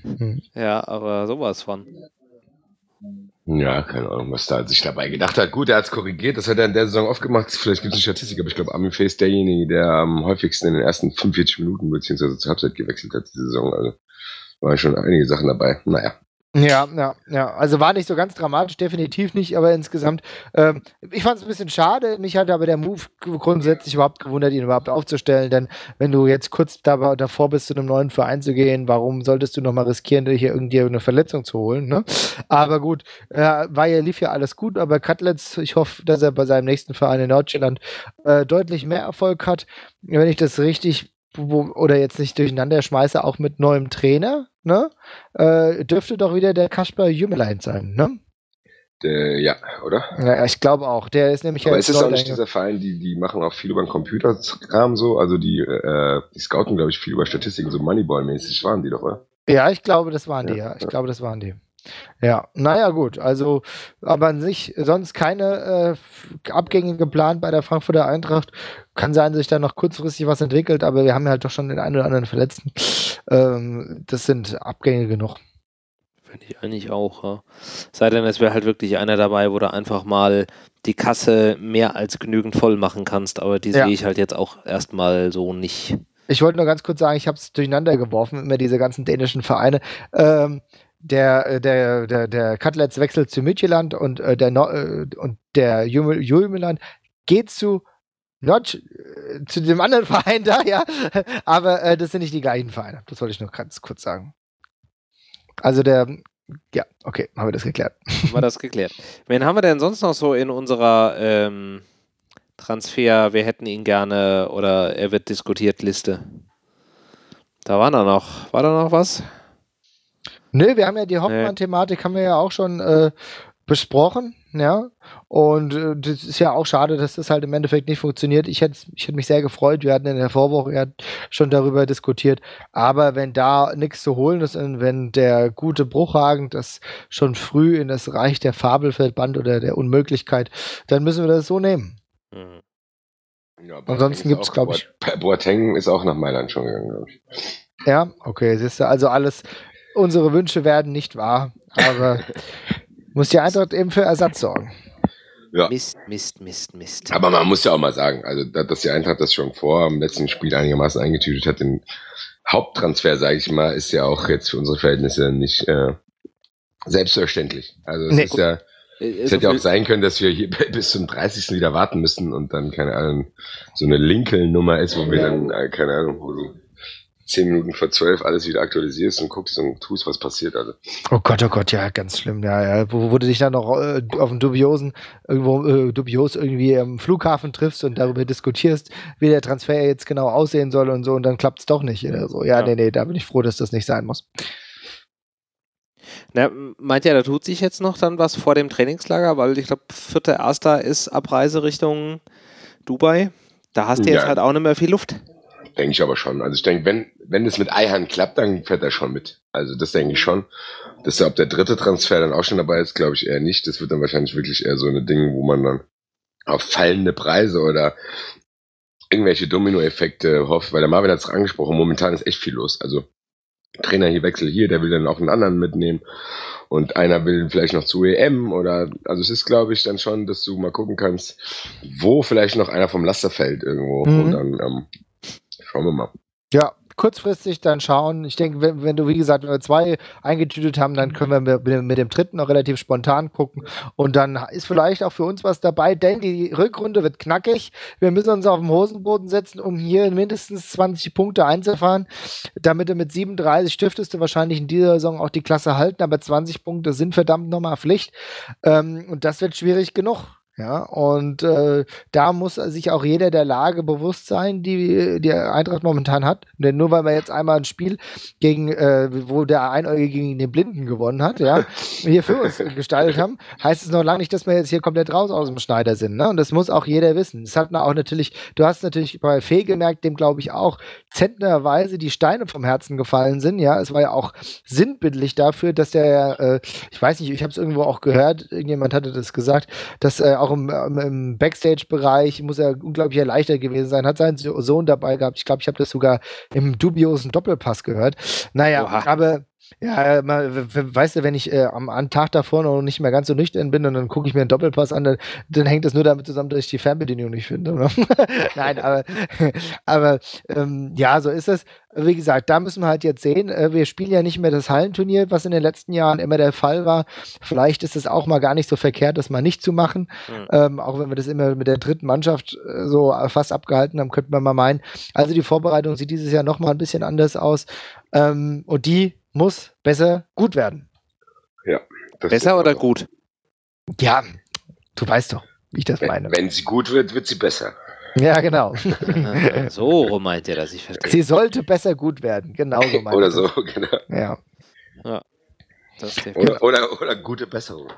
Ja, aber sowas von. Ja, keine Ahnung, was da sich dabei gedacht hat. Gut, er hat es korrigiert, das hat er in der Saison oft gemacht. Vielleicht gibt es eine Statistik, aber ich glaube, Armin Fee ist derjenige, der am häufigsten in den ersten fünfundvierzig Minuten beziehungsweise zur Halbzeit gewechselt hat diese Saison. Also waren schon einige Sachen dabei. Naja. Ja, ja, ja. Also war nicht so ganz dramatisch, definitiv nicht, aber insgesamt, ähm, ich fand es ein bisschen schade. Mich hat aber der Move grundsätzlich überhaupt gewundert, ihn überhaupt aufzustellen, denn wenn du jetzt kurz da, davor bist, zu einem neuen Verein zu gehen, warum solltest du nochmal riskieren, dir hier irgendwie eine Verletzung zu holen, ne? Aber gut, äh, war ja, lief ja alles gut, aber Cutlets, ich hoffe, dass er bei seinem nächsten Verein in Nordjylland äh, deutlich mehr Erfolg hat. Wenn ich das richtig Wo, oder jetzt nicht durcheinander schmeiße, auch mit neuem Trainer, ne? Äh, dürfte doch wieder der Kasper Jümelein sein, ne? Der, ja, oder? Ja, ich glaube auch. Der ist nämlich. Aber ja es ist auch nicht dieser Verein, die, die machen auch viel über den Computerkram so, also die, äh, die scouten, glaube ich, viel über Statistiken, so Moneyball-mäßig waren die doch, oder? Ja, ich glaube, das waren ja, die, ja. Ich ja. glaube, das waren die. Ja, naja, gut. Also, aber an sich sonst keine äh, Abgänge geplant bei der Frankfurter Eintracht. Kann sein, dass sich da noch kurzfristig was entwickelt, aber wir haben halt doch schon den einen oder anderen Verletzten. Ähm, das sind Abgänge genug. Finde ich eigentlich auch. Ja. Sei denn, es wäre halt wirklich einer dabei, wo du einfach mal die Kasse mehr als genügend voll machen kannst, aber die ja. sehe ich halt jetzt auch erstmal so nicht. Ich wollte nur ganz kurz sagen, ich habe es durcheinander geworfen, immer diese ganzen dänischen Vereine. Ähm, Der, der, der, der Cutlets wechselt zu Midtjylland und äh, der, no äh, und der Jümeland geht zu ja, zu, zu dem anderen Verein da, ja, aber äh, das sind nicht die gleichen Vereine. Das wollte ich nur ganz kurz sagen. Also der, ja, okay, haben wir das geklärt. Haben wir das geklärt. Wen haben wir denn sonst noch so in unserer ähm, Transfer, wir hätten ihn gerne oder er wird diskutiert Liste? Da war da noch, war da noch was? Nö, wir haben ja die Hoffmann-Thematik, haben wir ja auch schon äh, besprochen, ja, und äh, das ist ja auch schade, dass das halt im Endeffekt nicht funktioniert. Ich hätte ich hätte mich sehr gefreut, wir hatten in der Vorwoche ja schon darüber diskutiert, aber wenn da nichts zu holen ist und wenn der gute Bruchhagen das schon früh in das Reich der Fabelfeld band oder der Unmöglichkeit, dann müssen wir das so nehmen. Mhm. Ja, Ansonsten gibt es, glaube ich... Boateng ist auch nach Mailand schon gegangen, glaube ich. Ja, okay, siehst du, also alles, unsere Wünsche werden nicht wahr, aber muss die Eintracht eben für Ersatz sorgen. Ja. Mist, Mist, Mist, Mist. Aber man muss ja auch mal sagen, also dass die Eintracht das schon vor dem letzten Spiel einigermaßen eingetütet hat, den Haupttransfer, sage ich mal, ist ja auch jetzt für unsere Verhältnisse nicht äh, selbstverständlich. Also es Nee. ist ja, es hätte ja auch sein können, dass wir hier bis zum dreißigsten wieder warten müssen und dann, keine Ahnung, so eine Lincoln-Nummer ist, wo wir dann, äh, keine Ahnung, wo du zehn Minuten vor zwölf alles wieder aktualisierst und guckst und tust, was passiert. Also. Oh Gott, oh Gott, ja, ganz schlimm. Ja, ja. Wo, wo du dich dann noch äh, auf dem dubiosen, irgendwo äh, dubios irgendwie am Flughafen triffst und darüber diskutierst, wie der Transfer jetzt genau aussehen soll und so, und dann klappt es doch nicht. Oder so. Ja, Ja. nee, nee, da bin ich froh, dass das nicht sein muss. Na, meint ja, da tut sich jetzt noch dann was vor dem Trainingslager, weil ich glaube, vierter Erster ist Abreise Richtung Dubai. Da hast du jetzt Ja. halt auch nicht mehr viel Luft. Denke ich aber schon. Also ich denke, wenn, wenn es mit Eihan klappt, dann fährt er schon mit. Also das denke ich schon. Dass er, ob der dritte Transfer dann auch schon dabei ist, glaube ich eher nicht. Das wird dann wahrscheinlich wirklich eher so eine Ding, wo man dann auf fallende Preise oder irgendwelche Dominoeffekte hofft, weil der Marvin hat es angesprochen, momentan ist echt viel los. Also Trainer hier Wechsel hier, der will dann auch einen anderen mitnehmen und einer will vielleicht noch zu E M oder, also es ist, glaube ich, dann schon, dass du mal gucken kannst, wo vielleicht noch einer vom Laster fällt irgendwo Mhm. und dann ähm, schauen wir mal. Ja, kurzfristig dann schauen. Ich denke, wenn, wenn du, wie gesagt, wenn wir zwei eingetütet haben, dann können wir mit, mit dem dritten noch relativ spontan gucken. Und dann ist vielleicht auch für uns was dabei, denn die Rückrunde wird knackig. Wir müssen uns auf den Hosenboden setzen, um hier mindestens zwanzig Punkte einzufahren. Damit du mit siebenunddreißig dürftest du wahrscheinlich in dieser Saison auch die Klasse halten, aber zwanzig Punkte sind verdammt nochmal Pflicht. Ähm, und das wird schwierig genug. Ja, und äh, da muss sich auch jeder der Lage bewusst sein, die die Eintracht momentan hat. Denn nur weil wir jetzt einmal ein Spiel gegen, äh, wo der Einäugige gegen den Blinden gewonnen hat, ja, hier für uns gestaltet haben, heißt es noch lange nicht, dass wir jetzt hier komplett raus aus dem Schneider sind. Ne? Und das muss auch jeder wissen. Das hat auch natürlich, du hast natürlich bei Fee gemerkt, dem glaube ich auch zentnerweise die Steine vom Herzen gefallen sind. Ja, es war ja auch sinnbildlich dafür, dass der, äh, ich weiß nicht, ich habe es irgendwo auch gehört, irgendjemand hatte das gesagt, dass äh, auch im, im Backstage-Bereich muss er unglaublich erleichtert gewesen sein, hat seinen Sohn dabei gehabt. Ich glaube, ich habe das sogar im dubiosen Doppelpass gehört. Naja, Oha. aber ja, mal, w- w- weißt du, wenn ich äh, am, am Tag davor noch nicht mehr ganz so nüchtern bin und dann gucke ich mir einen Doppelpass an, dann, dann hängt das nur damit zusammen, dass ich die Fernbedienung nicht finde. Oder? Nein, aber, aber ähm, ja, so ist es. Wie gesagt, da müssen wir halt jetzt sehen, äh, wir spielen ja nicht mehr das Hallenturnier, was in den letzten Jahren immer der Fall war. Vielleicht ist es auch mal gar nicht so verkehrt, das mal nicht zu machen. Mhm. Ähm, auch wenn wir das immer mit der dritten Mannschaft äh, so fast abgehalten haben, könnte man mal meinen. Also die Vorbereitung sieht dieses Jahr noch mal ein bisschen anders aus. Ähm, und die muss besser gut werden. Das Besser ist oder aber- gut? Ja, du weißt doch, wie ich das meine. Wenn, wenn sie gut wird, wird sie besser. Ja, genau. Ah, so rum meint ihr das, ich verstehe. Sie sollte besser gut werden. Genau so meine Oder ich so, genau. das. Ja. Das ist der Oder, oder, oder gute Besserung.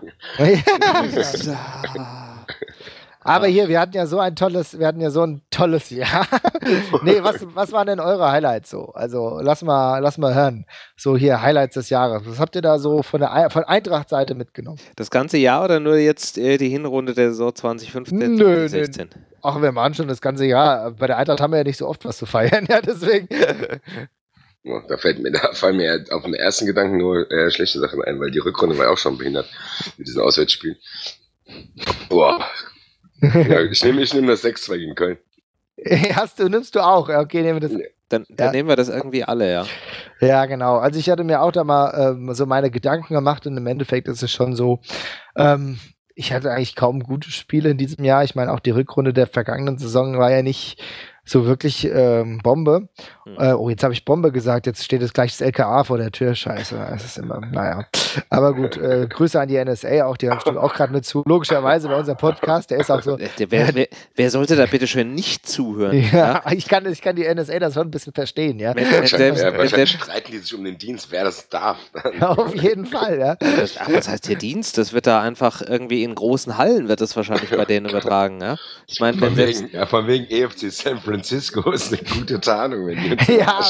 Aber hier, wir hatten ja so ein tolles, wir hatten ja so ein tolles Jahr. Nee, was, was waren denn eure Highlights so? Also lass mal, lass mal hören. So hier, Highlights des Jahres. Was habt ihr da so von der Ei- von Eintracht-Seite mitgenommen? Das ganze Jahr oder nur jetzt äh, die Hinrunde der Saison zwanzig fünfzehn, Nö, nö. zwanzig sechzehn? Ach, wir machen schon das ganze Jahr. Bei der Eintracht haben wir ja nicht so oft was zu feiern, ja, deswegen. Ja, da fällt mir, da fallen mir auf den ersten Gedanken nur äh, schlechte Sachen ein, weil die Rückrunde war ja auch schon behindert mit diesen Auswärtsspielen. Boah. Ja, ich nehme ich nehm das sechs zwei gegen Köln. Hast du, nimmst du auch? Ja, okay, nehmen wir das. Dann, dann Ja. nehmen wir das irgendwie alle, ja. Ja, genau. Also ich hatte mir auch da mal ähm, so meine Gedanken gemacht und im Endeffekt ist es schon so, ähm, ich hatte eigentlich kaum gute Spiele in diesem Jahr. Ich meine, auch die Rückrunde der vergangenen Saison war ja nicht so wirklich ähm, Bombe. Hm. Äh, oh, jetzt habe ich Bombe gesagt, jetzt steht es gleich das L K A vor der Tür. Scheiße, das ist immer, naja. Aber gut, äh, Grüße an die N S A auch, die haben bestimmt auch gerade mit zu. Logischerweise bei unserem Podcast, der ist auch so. Der, wer, wer, wer sollte da bitte schön nicht zuhören? Ja, ja? Ich, kann, ich kann die N S A das schon ein bisschen verstehen, ja. Wenn, wenn selbst, ja, wahrscheinlich streiten die sich um den Dienst, wer das darf. Ja, auf jeden Fall, ja. Das, ach, was heißt hier Dienst? Das wird da einfach irgendwie in großen Hallen wird das wahrscheinlich bei denen übertragen, ja. Ich meine, von, wegen, ja, von wegen E F C San Francisco ist eine gute Tarnung, wenn die uns ja,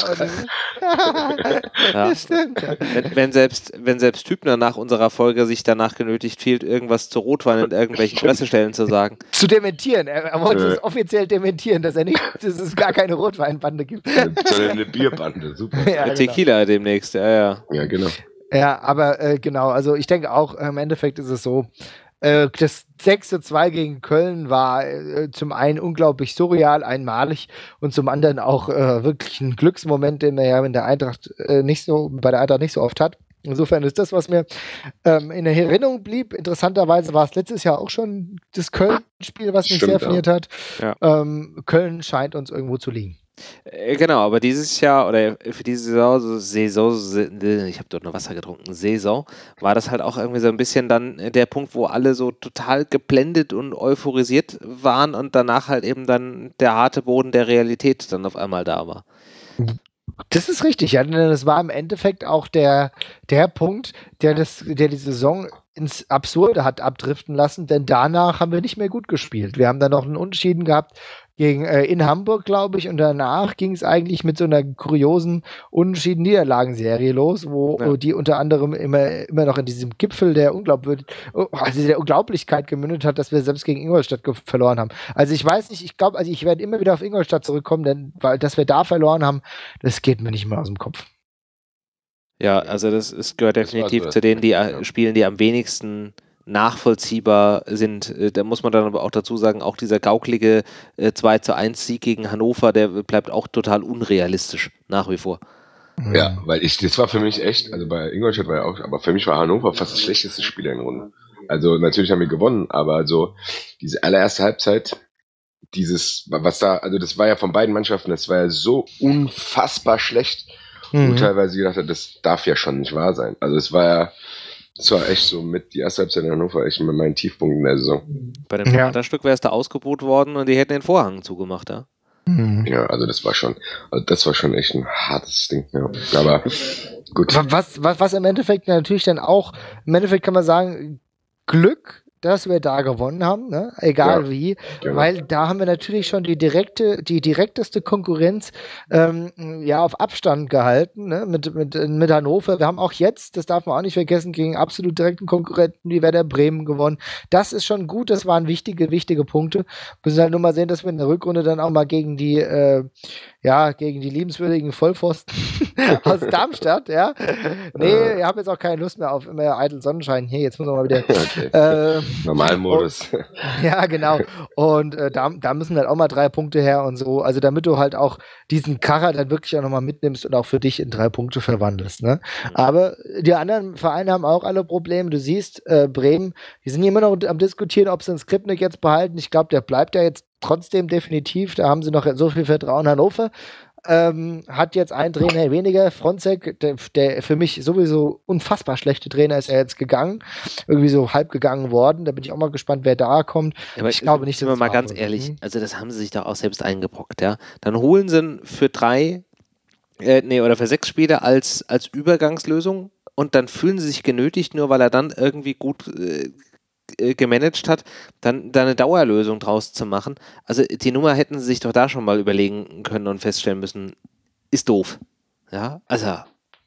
ja. Das stimmt. Ja. Wenn, wenn, selbst, wenn selbst Hübner nach unserer Folge sich danach genötigt fühlt, irgendwas zu Rotwein in irgendwelchen Pressestellen zu sagen. Zu dementieren. Er wollte äh. es offiziell dementieren, dass er nicht, dass es gar keine Rotweinbande gibt. Sondern eine Bierbande, super. Ja, genau. Tequila demnächst, ja, ja. Ja, genau. Ja, aber äh, genau, also ich denke auch, im Endeffekt ist es so, das sechs zu zwei gegen Köln war äh, zum einen unglaublich surreal, einmalig und zum anderen auch äh, wirklich ein Glücksmoment, den man ja in der Eintracht äh, nicht so, bei der Eintracht nicht so oft hat. Insofern ist das, was mir ähm, in Erinnerung blieb. Interessanterweise war es letztes Jahr auch schon das Köln-Spiel, was mich Stimmt, sehr fasziniert ja. hat. Ja. Ähm, Köln scheint uns irgendwo zu liegen. Genau, aber dieses Jahr oder für diese Saison, Saison ich habe dort nur Wasser getrunken, Saison, war das halt auch irgendwie so ein bisschen dann der Punkt, wo alle so total geblendet und euphorisiert waren und danach halt eben dann der harte Boden der Realität dann auf einmal da war. Das ist richtig, ja, denn das war im Endeffekt auch der, der Punkt, der, das, der die Saison ins Absurde hat abdriften lassen, denn danach haben wir nicht mehr gut gespielt. Wir haben dann noch einen Unentschieden gehabt gegen, äh, in Hamburg, glaube ich, und danach ging es eigentlich mit so einer kuriosen Unentschieden-Niederlagenserie los, wo ja. die unter anderem immer, immer noch in diesem Gipfel der, Unglaubwürd also der Unglaublichkeit gemündet hat, dass wir selbst gegen Ingolstadt verloren haben. Also ich weiß nicht, ich glaube, also ich werde immer wieder auf Ingolstadt zurückkommen, denn weil dass wir da verloren haben, das geht mir nicht mehr aus dem Kopf. Ja, also das ist, gehört definitiv so zu denen, die ja. Spielen, die am wenigsten nachvollziehbar sind. Da muss man dann aber auch dazu sagen, auch dieser gauklige äh, zwei zu eins Sieg gegen Hannover, der bleibt auch total unrealistisch, nach wie vor. Ja, weil ich, das war für mich echt, also bei Ingolstadt war ja auch, aber für mich war Hannover fast das schlechteste Spiel in der Runde. Also natürlich haben wir gewonnen, aber so diese allererste Halbzeit, dieses, was da, also das war ja von beiden Mannschaften, das war ja so unfassbar schlecht, mhm. wo teilweise gedacht hat, das darf ja schon nicht wahr sein. Also es war ja, das war echt so mit die erste Halbzeit in Hannover echt mit meinen Tiefpunkten in der Saison. Bei dem Theaterstück wäre es da ausgebucht worden und die hätten den Vorhang zugemacht, ja? Mhm. Ja, also das war schon, also das war schon echt ein hartes Ding, ja. Aber gut. Was, was, was im Endeffekt natürlich dann auch, im Endeffekt kann man sagen, Glück, dass wir da gewonnen haben, ne? Egal ja, wie, genau. Weil da haben wir natürlich schon die direkte, die direkteste Konkurrenz ähm, ja auf Abstand gehalten, ne? mit, mit, mit Hannover. Wir haben auch jetzt, das darf man auch nicht vergessen, gegen absolut direkten Konkurrenten wie Werder Bremen gewonnen. Das ist schon gut, das waren wichtige, wichtige Punkte. Wir müssen halt nur mal sehen, dass wir in der Rückrunde dann auch mal gegen die äh, ja, gegen die liebenswürdigen Vollpfosten aus Darmstadt, ja. Nee, ich habe jetzt auch keine Lust mehr auf immer eitel Sonnenschein hier, jetzt muss man mal wieder okay. äh, Normalmodus. Ja, genau. Und äh, da, da müssen halt auch mal drei Punkte her und so, also damit du halt auch diesen Karrer dann wirklich auch nochmal mitnimmst und auch für dich in drei Punkte verwandelst, ne. Aber die anderen Vereine haben auch alle Probleme, du siehst, äh, Bremen, die sind immer noch am diskutieren, ob sie den Skripnik jetzt behalten, ich glaube, der bleibt ja jetzt trotzdem definitiv, da haben sie noch so viel Vertrauen. Hannover ähm, hat jetzt einen Trainer weniger, Fronzek, der, der für mich sowieso unfassbar schlechte Trainer ist er jetzt gegangen, irgendwie so halb gegangen worden, da bin ich auch mal gespannt, wer da kommt. Ja, aber ich glaube nicht, dass wir mal ganz ehrlich, hm? also das haben sie sich da auch selbst eingebrockt, ja. Dann holen sie für drei, äh, nee, oder für sechs Spiele als, als Übergangslösung und dann fühlen sie sich genötigt, nur weil er dann irgendwie gut äh, gemanagt hat, dann, dann eine Dauerlösung draus zu machen. Also die Nummer hätten sie sich doch da schon mal überlegen können und feststellen müssen, ist doof. Ja, also. Ja,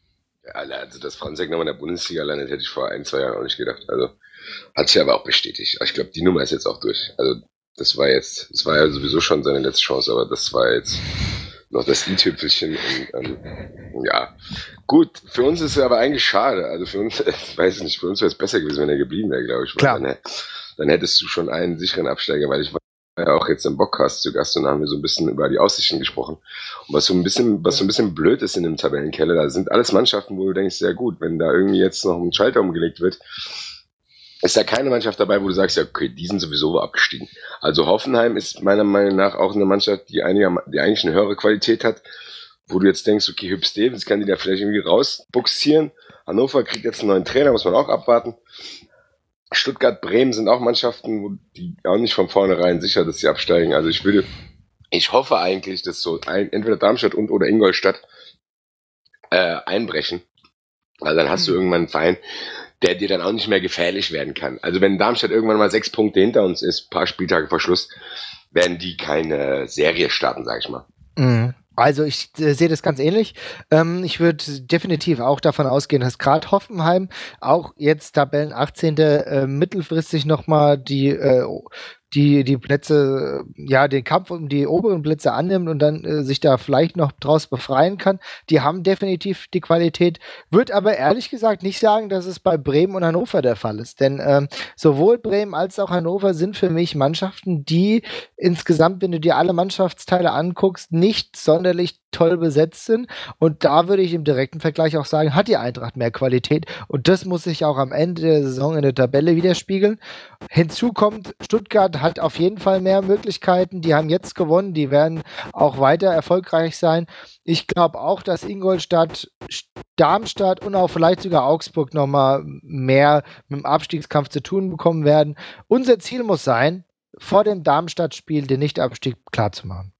also dass Fronzek nochmal in der Bundesliga landet, hätte ich vor ein, zwei Jahren auch nicht gedacht. Also hat sich aber auch bestätigt. Ich glaube, die Nummer ist jetzt auch durch. Also das war jetzt, das war ja sowieso schon seine letzte Chance, aber das war jetzt noch das i-Tüpfelchen und ähm, ja, gut, für uns ist es aber eigentlich schade, also für uns, ich weiß nicht, für uns wäre es besser gewesen, wenn er geblieben wäre, glaube ich, Klar. Dann, dann hättest du schon einen sicheren Absteiger, weil ich war ja auch jetzt im Bockcast zu Gast und da haben wir so ein bisschen über die Aussichten gesprochen und was so ein bisschen, was so ein bisschen blöd ist in dem Tabellenkeller, da sind alles Mannschaften, wo du denkst, sehr gut, wenn da irgendwie jetzt noch ein Schalter umgelegt wird, ist ja keine Mannschaft dabei, wo du sagst, ja, okay, die sind sowieso abgestiegen. Also Hoffenheim ist meiner Meinung nach auch eine Mannschaft, die, einiger, die eigentlich eine höhere Qualität hat, wo du jetzt denkst, okay, Hüb Stevens kann die da vielleicht irgendwie rausbuxieren. Hannover kriegt jetzt einen neuen Trainer, muss man auch abwarten. Stuttgart, Bremen sind auch Mannschaften, wo die auch nicht von vornherein sicher, dass sie absteigen. Also ich würde, ich hoffe eigentlich, dass so ein, entweder Darmstadt und oder Ingolstadt äh, einbrechen. Weil dann hast du irgendwann einen Verein, der dir dann auch nicht mehr gefährlich werden kann. Also wenn Darmstadt irgendwann mal sechs Punkte hinter uns ist, paar Spieltage vor Schluss, werden die keine Serie starten, sag ich mal. Mhm. Also ich äh, sehe das ganz ähnlich. Ähm, ich würde definitiv auch davon ausgehen, dass gerade Hoffenheim auch jetzt Tabellen achtzehnte Äh, mittelfristig nochmal die äh, die die Plätze, ja, den Kampf um die oberen Plätze annimmt und dann äh, sich da vielleicht noch draus befreien kann. Die haben definitiv die Qualität. Würde aber ehrlich gesagt nicht sagen, dass es bei Bremen und Hannover der Fall ist. Denn ähm, sowohl Bremen als auch Hannover sind für mich Mannschaften, die insgesamt, wenn du dir alle Mannschaftsteile anguckst, nicht sonderlich toll besetzt sind. Und da würde ich im direkten Vergleich auch sagen, hat die Eintracht mehr Qualität. Und das muss sich auch am Ende der Saison in der Tabelle widerspiegeln. Hinzu kommt, Stuttgart hat auf jeden Fall mehr Möglichkeiten. Die haben jetzt gewonnen. Die werden auch weiter erfolgreich sein. Ich glaube auch, dass Ingolstadt, Darmstadt und auch vielleicht sogar Augsburg nochmal mehr mit dem Abstiegskampf zu tun bekommen werden. Unser Ziel muss sein, vor dem Darmstadt-Spiel den Nichtabstieg klarzumachen.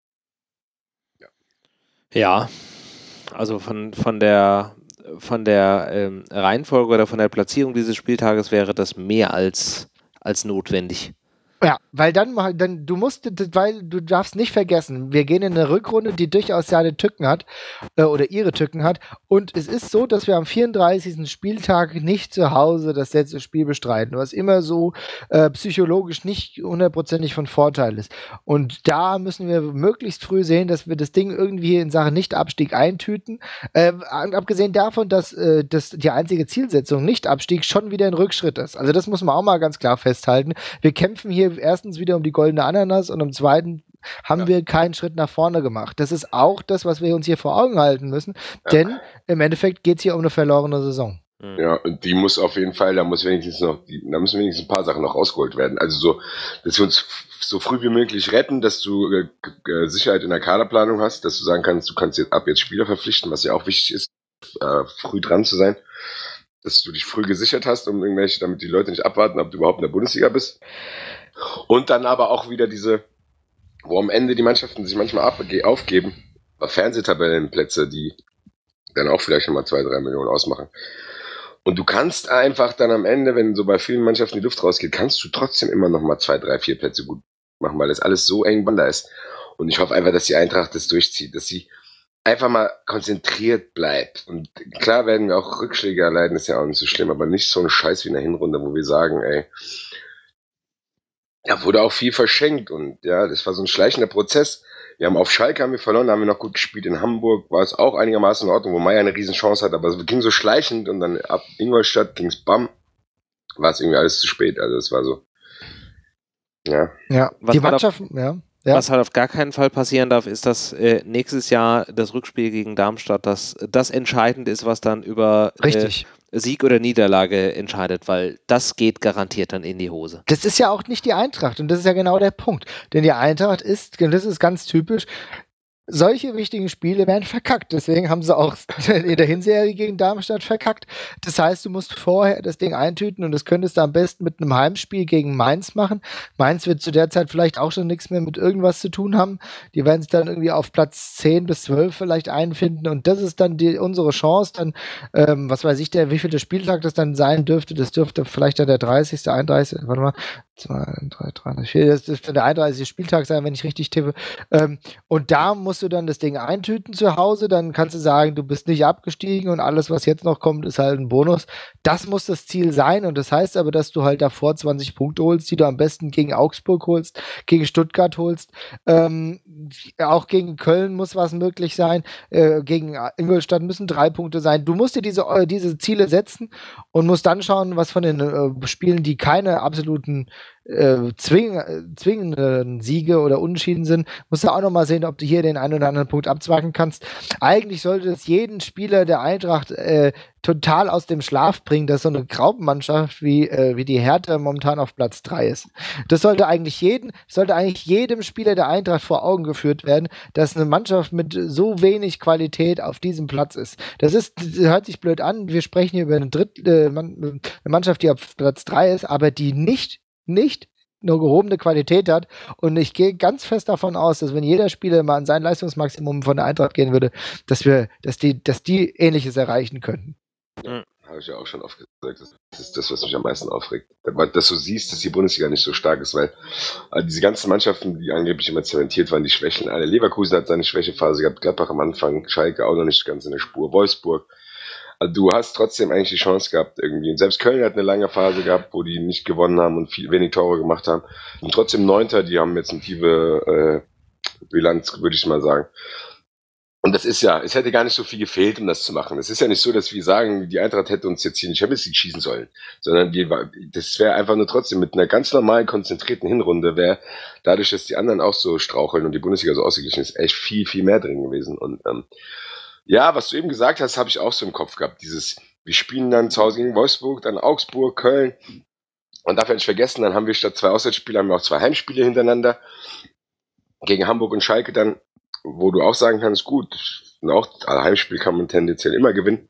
Ja, also von, von der, von der ähm, Reihenfolge oder von der Platzierung dieses Spieltages wäre das mehr als, als notwendig. Ja, weil dann, dann, du musst, weil du darfst nicht vergessen, wir gehen in eine Rückrunde, die durchaus seine Tücken hat, äh, oder ihre Tücken hat, und es ist so, dass wir am vierunddreißigsten Spieltag nicht zu Hause das letzte Spiel bestreiten, was immer so äh, psychologisch nicht hundertprozentig von Vorteil ist. Und da müssen wir möglichst früh sehen, dass wir das Ding irgendwie in Sachen Nicht-Abstieg eintüten. Äh, abgesehen davon, dass, äh, dass die einzige Zielsetzung Nicht-Abstieg schon wieder ein Rückschritt ist. Also das muss man auch mal ganz klar festhalten. Wir kämpfen hier erstens wieder um die goldene Ananas und im zweiten haben ja. wir keinen Schritt nach vorne gemacht. Das ist auch das, was wir uns hier vor Augen halten müssen, ja. denn im Endeffekt geht es hier um eine verlorene Saison. Ja, und die muss auf jeden Fall, da muss wenigstens noch, die, da müssen wenigstens ein paar Sachen noch rausgeholt werden. Also so, dass wir uns so früh wie möglich retten, dass du äh, äh, Sicherheit in der Kaderplanung hast, dass du sagen kannst, du kannst jetzt ab jetzt Spieler verpflichten, was ja auch wichtig ist, äh, früh dran zu sein, dass du dich früh gesichert hast, um irgendwelche, damit die Leute nicht abwarten, ob du überhaupt in der Bundesliga bist. Und dann aber auch wieder diese, wo am Ende die Mannschaften sich manchmal ab, aufgeben, Fernsehtabellenplätze, die dann auch vielleicht nochmal zwei, drei Millionen ausmachen. Und du kannst einfach dann am Ende, wenn so bei vielen Mannschaften die Luft rausgeht, kannst du trotzdem immer nochmal zwei, drei, vier Plätze gut machen, weil das alles so eng da ist. Und ich hoffe einfach, dass die Eintracht das durchzieht, dass sie einfach mal konzentriert bleibt. Und klar werden wir auch Rückschläge erleiden, ist ja auch nicht so schlimm, aber nicht so ein Scheiß wie in der Hinrunde, wo wir sagen, ey, da wurde auch viel verschenkt und ja, das war so ein schleichender Prozess. Wir haben auf Schalke haben wir verloren, da haben wir noch gut gespielt. In Hamburg war es auch einigermaßen in Ordnung, wo Meier eine riesen Chance hat, aber es ging so schleichend und dann ab Ingolstadt ging's bam, war es irgendwie alles zu spät. Also es war so, ja. Ja, was die Mannschaft, auf, ja. Ja. Was halt auf gar keinen Fall passieren darf, ist, dass äh, nächstes Jahr das Rückspiel gegen Darmstadt das, das entscheidend ist, was dann über äh, Sieg oder Niederlage entscheidet, weil das geht garantiert dann in die Hose. Das ist ja auch nicht die Eintracht und das ist ja genau der Punkt. Denn die Eintracht ist, das ist ganz typisch, solche wichtigen Spiele werden verkackt. Deswegen haben sie auch in der Hinserie gegen Darmstadt verkackt. Das heißt, du musst vorher das Ding eintüten und das könntest du am besten mit einem Heimspiel gegen Mainz machen. Mainz wird zu der Zeit vielleicht auch schon nichts mehr mit irgendwas zu tun haben. Die werden es dann irgendwie auf Platz zehn bis zwölf vielleicht einfinden und das ist dann die, unsere Chance. Dann, ähm, was weiß ich, der, wie viel der Spieltag das dann sein dürfte. Das dürfte vielleicht dann der dreißigste, einunddreißigste, warte mal, zwei, drei, drei, vier, das dürfte der einunddreißigste Spieltag sein, wenn ich richtig tippe. Ähm, und da musst du dann das Ding eintüten zu Hause, dann kannst du sagen, du bist nicht abgestiegen und alles, was jetzt noch kommt, ist halt ein Bonus. Das muss das Ziel sein und das heißt aber, dass du halt davor zwanzig Punkte holst, die du am besten gegen Augsburg holst, gegen Stuttgart holst, ähm, auch gegen Köln muss was möglich sein, äh, gegen Ingolstadt müssen drei Punkte sein. Du musst dir diese, äh, diese Ziele setzen und musst dann schauen, was von den äh, Spielen, die keine absoluten äh, zwing, zwingenden Siege oder Unentschieden sind, musst du auch noch mal sehen, ob du hier den einen oder anderen Punkt abzwacken kannst. Eigentlich sollte es jeden Spieler der Eintracht äh, total aus dem Schlaf bringen, dass so eine Graupenmannschaft wie, äh, wie die Hertha momentan auf Platz drei ist. Das sollte eigentlich jeden, sollte eigentlich jedem Spieler der Eintracht vor Augen geführt werden, dass eine Mannschaft mit so wenig Qualität auf diesem Platz ist. Das ist, das hört sich blöd an, wir sprechen hier über eine, Dritt, äh, eine Mannschaft, die auf Platz drei ist, aber die nicht, nicht eine gehobene Qualität hat. Und ich gehe ganz fest davon aus, dass wenn jeder Spieler mal an sein Leistungsmaximum von der Eintracht gehen würde, dass wir, dass die, dass die Ähnliches erreichen könnten. Ja, habe ich ja auch schon oft gesagt. Das ist das, was mich am meisten aufregt. Dass du siehst, dass die Bundesliga nicht so stark ist, weil also diese ganzen Mannschaften, die angeblich immer zementiert waren, die Schwächen alle. Leverkusen hat seine Schwächephase gehabt, Gladbach am Anfang, Schalke auch noch nicht ganz in der Spur, Wolfsburg. Also du hast trotzdem eigentlich die Chance gehabt irgendwie. Und selbst Köln hat eine lange Phase gehabt, wo die nicht gewonnen haben und viel, wenig Tore gemacht haben. Und trotzdem Neunter, die haben jetzt eine tiefe äh, Bilanz, würde ich mal sagen. Und das ist ja, es hätte gar nicht so viel gefehlt, um das zu machen. Es ist ja nicht so, dass wir sagen, die Eintracht hätte uns jetzt hier in die Champions League schießen sollen, sondern wir, das wäre einfach nur trotzdem mit einer ganz normalen, konzentrierten Hinrunde, wäre dadurch, dass die anderen auch so straucheln und die Bundesliga so ausgeglichen ist, echt viel, viel mehr drin gewesen. Und ähm, ja, was du eben gesagt hast, habe ich auch so im Kopf gehabt. Dieses, wir spielen dann zu Hause gegen Wolfsburg, dann Augsburg, Köln. Und darf ich nicht vergessen, dann haben wir statt zwei Auswärtsspiele haben wir auch zwei Heimspiele hintereinander. Gegen Hamburg und Schalke dann, wo du auch sagen kannst, gut, auch alle Heimspiel kann man tendenziell immer gewinnen.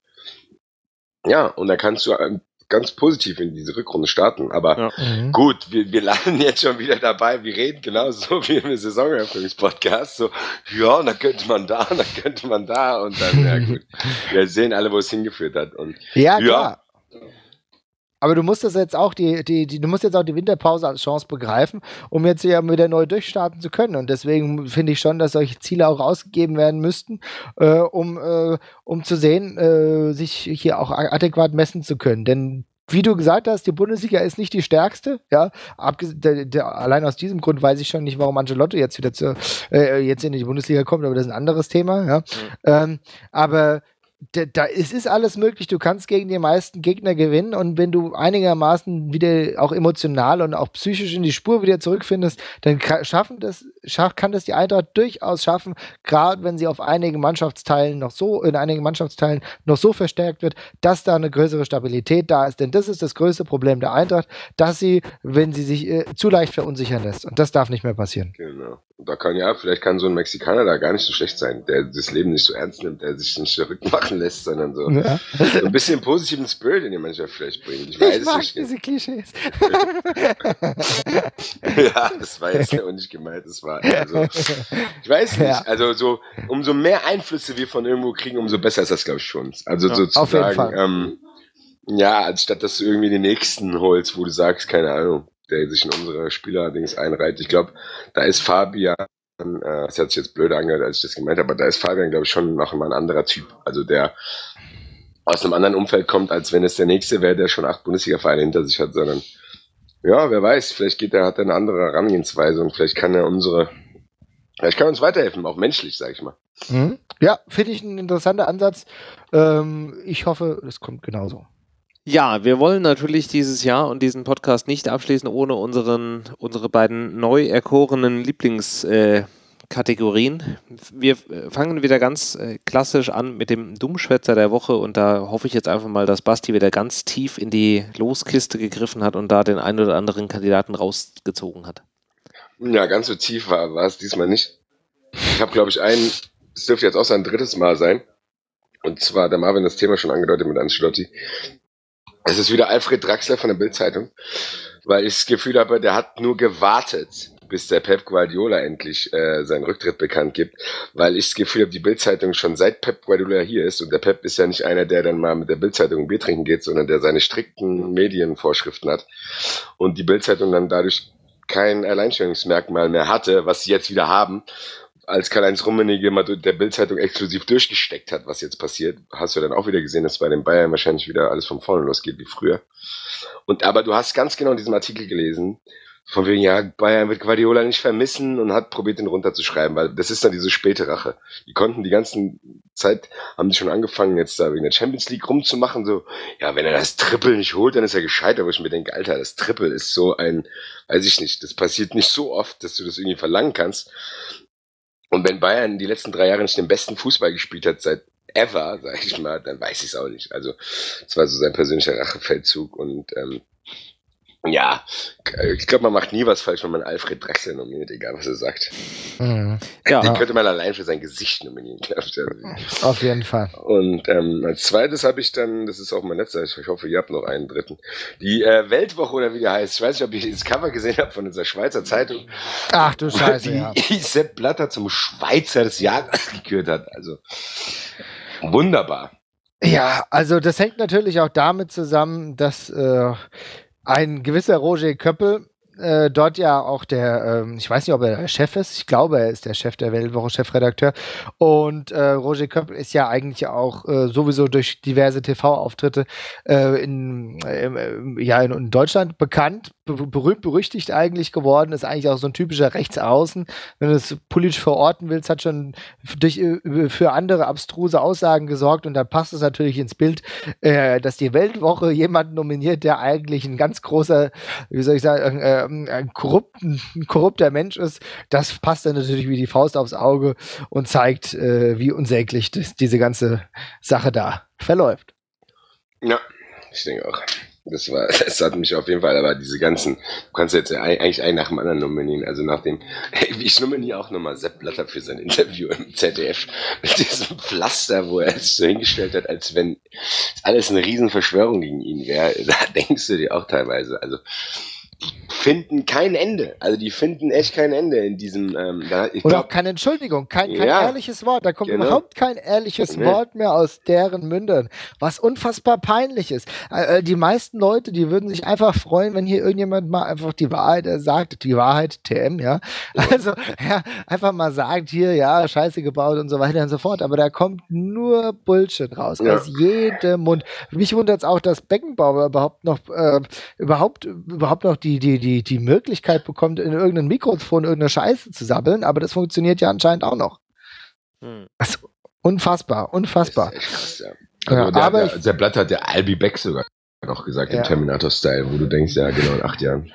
Ja, und da kannst du ganz positiv in diese Rückrunde starten. Aber ja. mhm. gut, wir, wir landen jetzt schon wieder dabei. Wir reden genauso wie im Saisoneröffnungspodcast. So, ja, da könnte man da, da könnte man da. Und dann, ja gut, wir sehen alle, wo es hingeführt hat. Und ja, klar. Ja, aber du musst das jetzt auch die, die, die, du musst jetzt auch die Winterpause als Chance begreifen, um jetzt ja wieder neu durchstarten zu können. Und deswegen finde ich schon, dass solche Ziele auch ausgegeben werden müssten, äh, um, äh, um zu sehen, äh, sich hier auch adäquat messen zu können. Denn wie du gesagt hast, die Bundesliga ist nicht die stärkste, ja. Abges- der, der, allein aus diesem Grund weiß ich schon nicht, warum Ancelotti jetzt wieder zu, äh, jetzt in die Bundesliga kommt, aber das ist ein anderes Thema, ja. Mhm. Ähm, aber Da, da, es ist alles möglich, du kannst gegen die meisten Gegner gewinnen und wenn du einigermaßen wieder auch emotional und auch psychisch in die Spur wieder zurückfindest, dann schaffen das, schaff, kann das die Eintracht durchaus schaffen, gerade wenn sie auf einigen Mannschaftsteilen noch so, in einigen Mannschaftsteilen noch so verstärkt wird, dass da eine größere Stabilität da ist, denn das ist das größte Problem der Eintracht, dass sie, wenn sie sich äh, zu leicht verunsichern lässt und das darf nicht mehr passieren. Genau. Und da kann ja, vielleicht kann so ein Mexikaner da gar nicht so schlecht sein, der das Leben nicht so ernst nimmt, der sich nicht verrückt machen lässt, sondern so, ja. so ein bisschen positiven Spirit in die Mannschaft vielleicht bringt. Ich, weiß ich mag nicht. diese Klischees. Ja, das war jetzt ja auch nicht gemeint. Das war also, ich weiß nicht, ja. also so, umso mehr Einflüsse wir von irgendwo kriegen, umso besser ist das, glaube ich, für uns. Also ja, sozusagen, ähm, ja, anstatt dass du irgendwie den nächsten holst, wo du sagst, keine Ahnung, der sich in unsere Spieler-Dings einreiht. Ich glaube, da ist Fabian, äh, das hat sich jetzt blöd angehört, als ich das gemeint habe, aber da ist Fabian, glaube ich, schon noch mal ein anderer Typ. Also der aus einem anderen Umfeld kommt, als wenn es der Nächste wäre, der schon acht Bundesliga-Vereine hinter sich hat, sondern ja, wer weiß, vielleicht geht er, hat er eine andere Herangehensweise und vielleicht kann er unsere, vielleicht kann er uns weiterhelfen, auch menschlich, sag ich mal. Mhm. Ja, finde ich ein interessanter Ansatz. Ähm, ich hoffe, es kommt genauso. Ja, wir wollen natürlich dieses Jahr und diesen Podcast nicht abschließen, ohne unseren, unsere beiden neu erkorenen Lieblingskategorien. Äh, wir fangen wieder ganz äh, klassisch an mit dem Dummschwätzer der Woche und da hoffe ich jetzt einfach mal, dass Basti wieder ganz tief in die Loskiste gegriffen hat und da den einen oder anderen Kandidaten rausgezogen hat. Ja, ganz so tief war, war es diesmal nicht. Ich habe, glaube ich, einen, es dürfte jetzt auch sein drittes Mal sein, und zwar, der Marvin das Thema schon angedeutet mit Ancelotti. Es ist wieder Alfred Draxler von der Bild-Zeitung, weil ich das Gefühl habe, der hat nur gewartet, bis der Pep Guardiola endlich äh, seinen Rücktritt bekannt gibt, weil ich das Gefühl habe, die Bild-Zeitung schon seit Pep Guardiola hier ist und der Pep ist ja nicht einer, der dann mal mit der Bild-Zeitung ein Bier trinken geht, sondern der seine strikten Medienvorschriften hat und die Bild-Zeitung dann dadurch kein Alleinstellungsmerkmal mehr hatte, was sie jetzt wieder haben, als Karl-Heinz Rummenigge mal der Bild-Zeitung exklusiv durchgesteckt hat, was jetzt passiert, hast du dann auch wieder gesehen, dass bei den Bayern wahrscheinlich wieder alles von vorne losgeht wie früher. Und aber du hast ganz genau in diesem Artikel gelesen, Von wegen, ja, Bayern wird Guardiola nicht vermissen und hat probiert, ihn runterzuschreiben, weil das ist dann diese späte Rache. Die konnten die ganze Zeit, haben die schon angefangen, jetzt da wegen der Champions League rumzumachen, so, ja, wenn er das Triple nicht holt, dann ist er gescheitert, wo ich mir denke, Alter, das Triple ist so ein, weiß ich nicht, das passiert nicht so oft, dass du das irgendwie verlangen kannst. Und wenn Bayern die letzten drei Jahre nicht den besten Fußball gespielt hat seit ever, sag ich mal, dann weiß ich es auch nicht. Also, das war so sein persönlicher Rachefeldzug und, ähm, ja, ich glaube, man macht nie was falsch, wenn man Alfred Drexler nominiert, egal was er sagt. Mhm. Ja. Den könnte man allein für sein Gesicht nominieren, glaube ich. Auf jeden Fall. Und ähm, als zweites habe ich dann, das ist auch mein letzter, ich hoffe, ihr habt noch einen dritten, die äh, Weltwoche oder wie der heißt. Ich weiß nicht, ob ich das Cover gesehen habe von dieser Schweizer Zeitung. Ach du Scheiße, die ja. Sepp Blatter zum Schweizer des Jahres gekürt hat. Also wunderbar. Ja, also das hängt natürlich auch damit zusammen, dass äh, ein gewisser Roger Köppel, äh, dort ja auch der, ähm, ich weiß nicht, ob er der Chef ist, ich glaube, er ist der Chef der Weltwoche, Chefredakteur. Und äh, Roger Köppel ist ja eigentlich auch äh, sowieso durch diverse T V-Auftritte äh, in, äh, ja, in, in Deutschland bekannt, be berühmt, berüchtigt eigentlich geworden, ist eigentlich auch so ein typischer Rechtsaußen. Wenn du es politisch verorten willst, hat schon durch, für andere abstruse Aussagen gesorgt und dann passt es natürlich ins Bild, äh, dass die Weltwoche jemanden nominiert, der eigentlich ein ganz großer, wie soll ich sagen, äh, ein, korrupten, ein korrupter Mensch ist. Das passt dann natürlich wie die Faust aufs Auge und zeigt, äh, wie unsäglich das, diese ganze Sache da verläuft. Ja, ich denke auch. Das war, das hat mich auf jeden Fall, aber diese ganzen, du kannst jetzt eigentlich einen nach dem anderen nominieren, also nach dem, ich nominiere auch nochmal Sepp Blatter für sein Interview im Z D F mit diesem Pflaster, wo er sich so hingestellt hat, als wenn alles eine Riesenverschwörung gegen ihn wäre. Da denkst du dir auch teilweise, also die finden kein Ende. Also die finden echt kein Ende in diesem ähm, da, ich Oder glaub, auch keine Entschuldigung, kein, kein ja, ehrliches Wort. Da kommt genau. überhaupt kein ehrliches Nee. Wort mehr aus deren Mündern, was unfassbar peinlich ist. Äh, die meisten Leute, die würden sich einfach freuen, wenn hier irgendjemand mal einfach die Wahrheit äh, sagt, die Wahrheit, T M, ja. Also ja, einfach mal sagt, hier, ja, Scheiße gebaut und so weiter und so fort. Aber da kommt nur Bullshit raus, Ja. aus jedem Mund. Mich wundert es auch, dass Beckenbauer überhaupt noch äh, überhaupt, überhaupt noch die, die, die, die Möglichkeit bekommt, in irgendein Mikrofon irgendeine Scheiße zu sabbeln, aber das funktioniert ja anscheinend auch noch. Hm. Also, unfassbar, unfassbar. Das ist echt krass, ja. Ja, Also der, aber der, ich- der Blatt hat der I'll be back sogar noch gesagt, Ja. im Terminator-Style, wo du denkst, ja genau, in acht Jahren.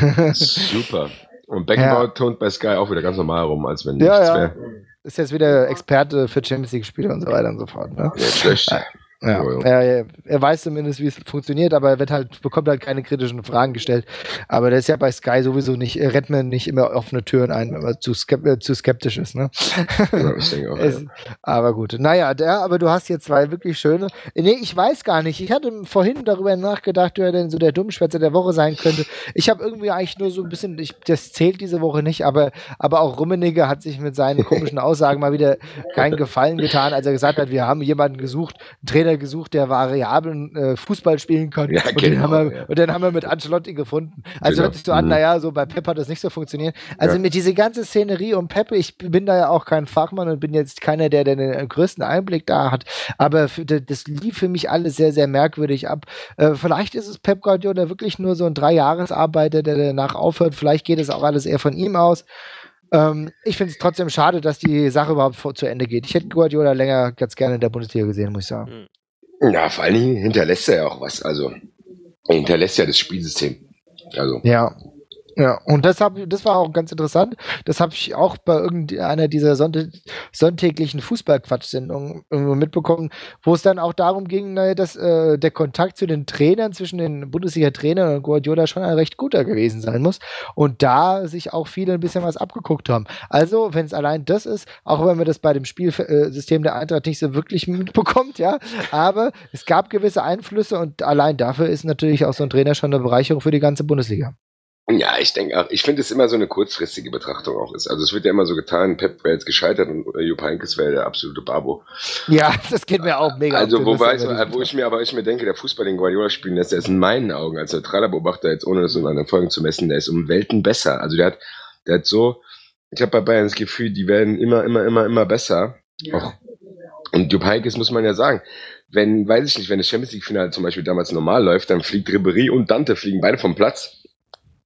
Super. Und Beckenbauer Ja. tont bei Sky auch wieder ganz normal rum, als wenn Ja, nichts ja. wäre. Ist jetzt wieder Experte für Champions League-Spiele und so weiter und so fort. Ne? Ja, schlecht. Ja, Jo, jo. er, er- er weiß zumindest, wie es funktioniert, aber er wird halt, bekommt halt keine kritischen Fragen gestellt. Aber der ist ja bei Sky sowieso nicht, er rennt mir nicht immer offene Türen ein, wenn man zu, skep äh, zu skeptisch ist. Ne? Ja, ich denke auch. Es, Ja. aber gut. Naja, der, aber du hast jetzt zwei wirklich schöne. Nee, ich weiß gar nicht. Ich hatte vorhin darüber nachgedacht, wer denn so der Dummschwätzer der Woche sein könnte. Ich habe irgendwie eigentlich nur so ein bisschen, ich, das zählt diese Woche nicht, aber, aber auch Rummenigge hat sich mit seinen komischen Aussagen mal wieder keinen Gefallen getan, als er gesagt hat, wir haben jemanden gesucht, einen Trainer gesucht, der variablen äh, Fußball spielen kann. Ja, und, genau, den haben wir, ja. und den haben wir mit Ancelotti gefunden. Also Genau. hört sich so an, Mhm. naja, so bei Pep hat das nicht so funktioniert. Also Ja. mit dieser ganzen Szenerie um Pep, ich bin da ja auch kein Fachmann und bin jetzt keiner, der, der den größten Einblick da hat, aber für, das lief für mich alles sehr, sehr merkwürdig ab. Äh, vielleicht ist es Pep Guardiola wirklich nur so ein Dreijahresarbeiter, der danach aufhört. Vielleicht geht es auch alles eher von ihm aus. Ähm, ich finde es trotzdem schade, dass die Sache überhaupt vor, zu Ende geht. Ich hätte Guardiola länger ganz gerne in der Bundesliga gesehen, muss ich sagen. Ja, vor allen Dingen hinterlässt er ja auch was. Also, er hinterlässt ja das Spielsystem. Also, Ja. Ja, und das, hab, das war auch ganz interessant. Das habe ich auch bei irgendeiner dieser Sonnt sonntäglichen Fußballquatsch-Sendungen irgendwo mitbekommen, wo es dann auch darum ging, naja, dass äh, der Kontakt zu den Trainern, zwischen den Bundesliga-Trainern und Guardiola schon ein recht guter gewesen sein muss. Und da sich auch viele ein bisschen was abgeguckt haben. Also, wenn es allein das ist, auch wenn man das bei dem Spielsystem der Eintracht nicht so wirklich mitbekommt, ja, aber es gab gewisse Einflüsse und allein dafür ist natürlich auch so ein Trainer schon eine Bereicherung für die ganze Bundesliga. ja, ich denke auch, ich finde es immer so eine kurzfristige Betrachtung auch ist. Also, es wird ja immer so getan, Pep wäre jetzt gescheitert und äh, Jupp Heynckes wäre der absolute Babo. Ja, das geht mir auch mega. Also, auf den wobei, Nüsse, wenn ich, wo ich mir aber ich mir denke, der Fußball, den Guardiola spielen lässt, der ist in meinen Augen als neutraler Beobachter, jetzt ohne das in anderen Folgen zu messen, der ist um Welten besser. Also, der hat, der hat so, ich habe bei Bayern das Gefühl, die werden immer, immer, immer, immer besser. Auch. Und Jupp Heynckes muss man ja sagen, wenn, weiß ich nicht, wenn das Champions League Finale zum Beispiel damals normal läuft, dann fliegt Ribéry und Dante fliegen beide vom Platz.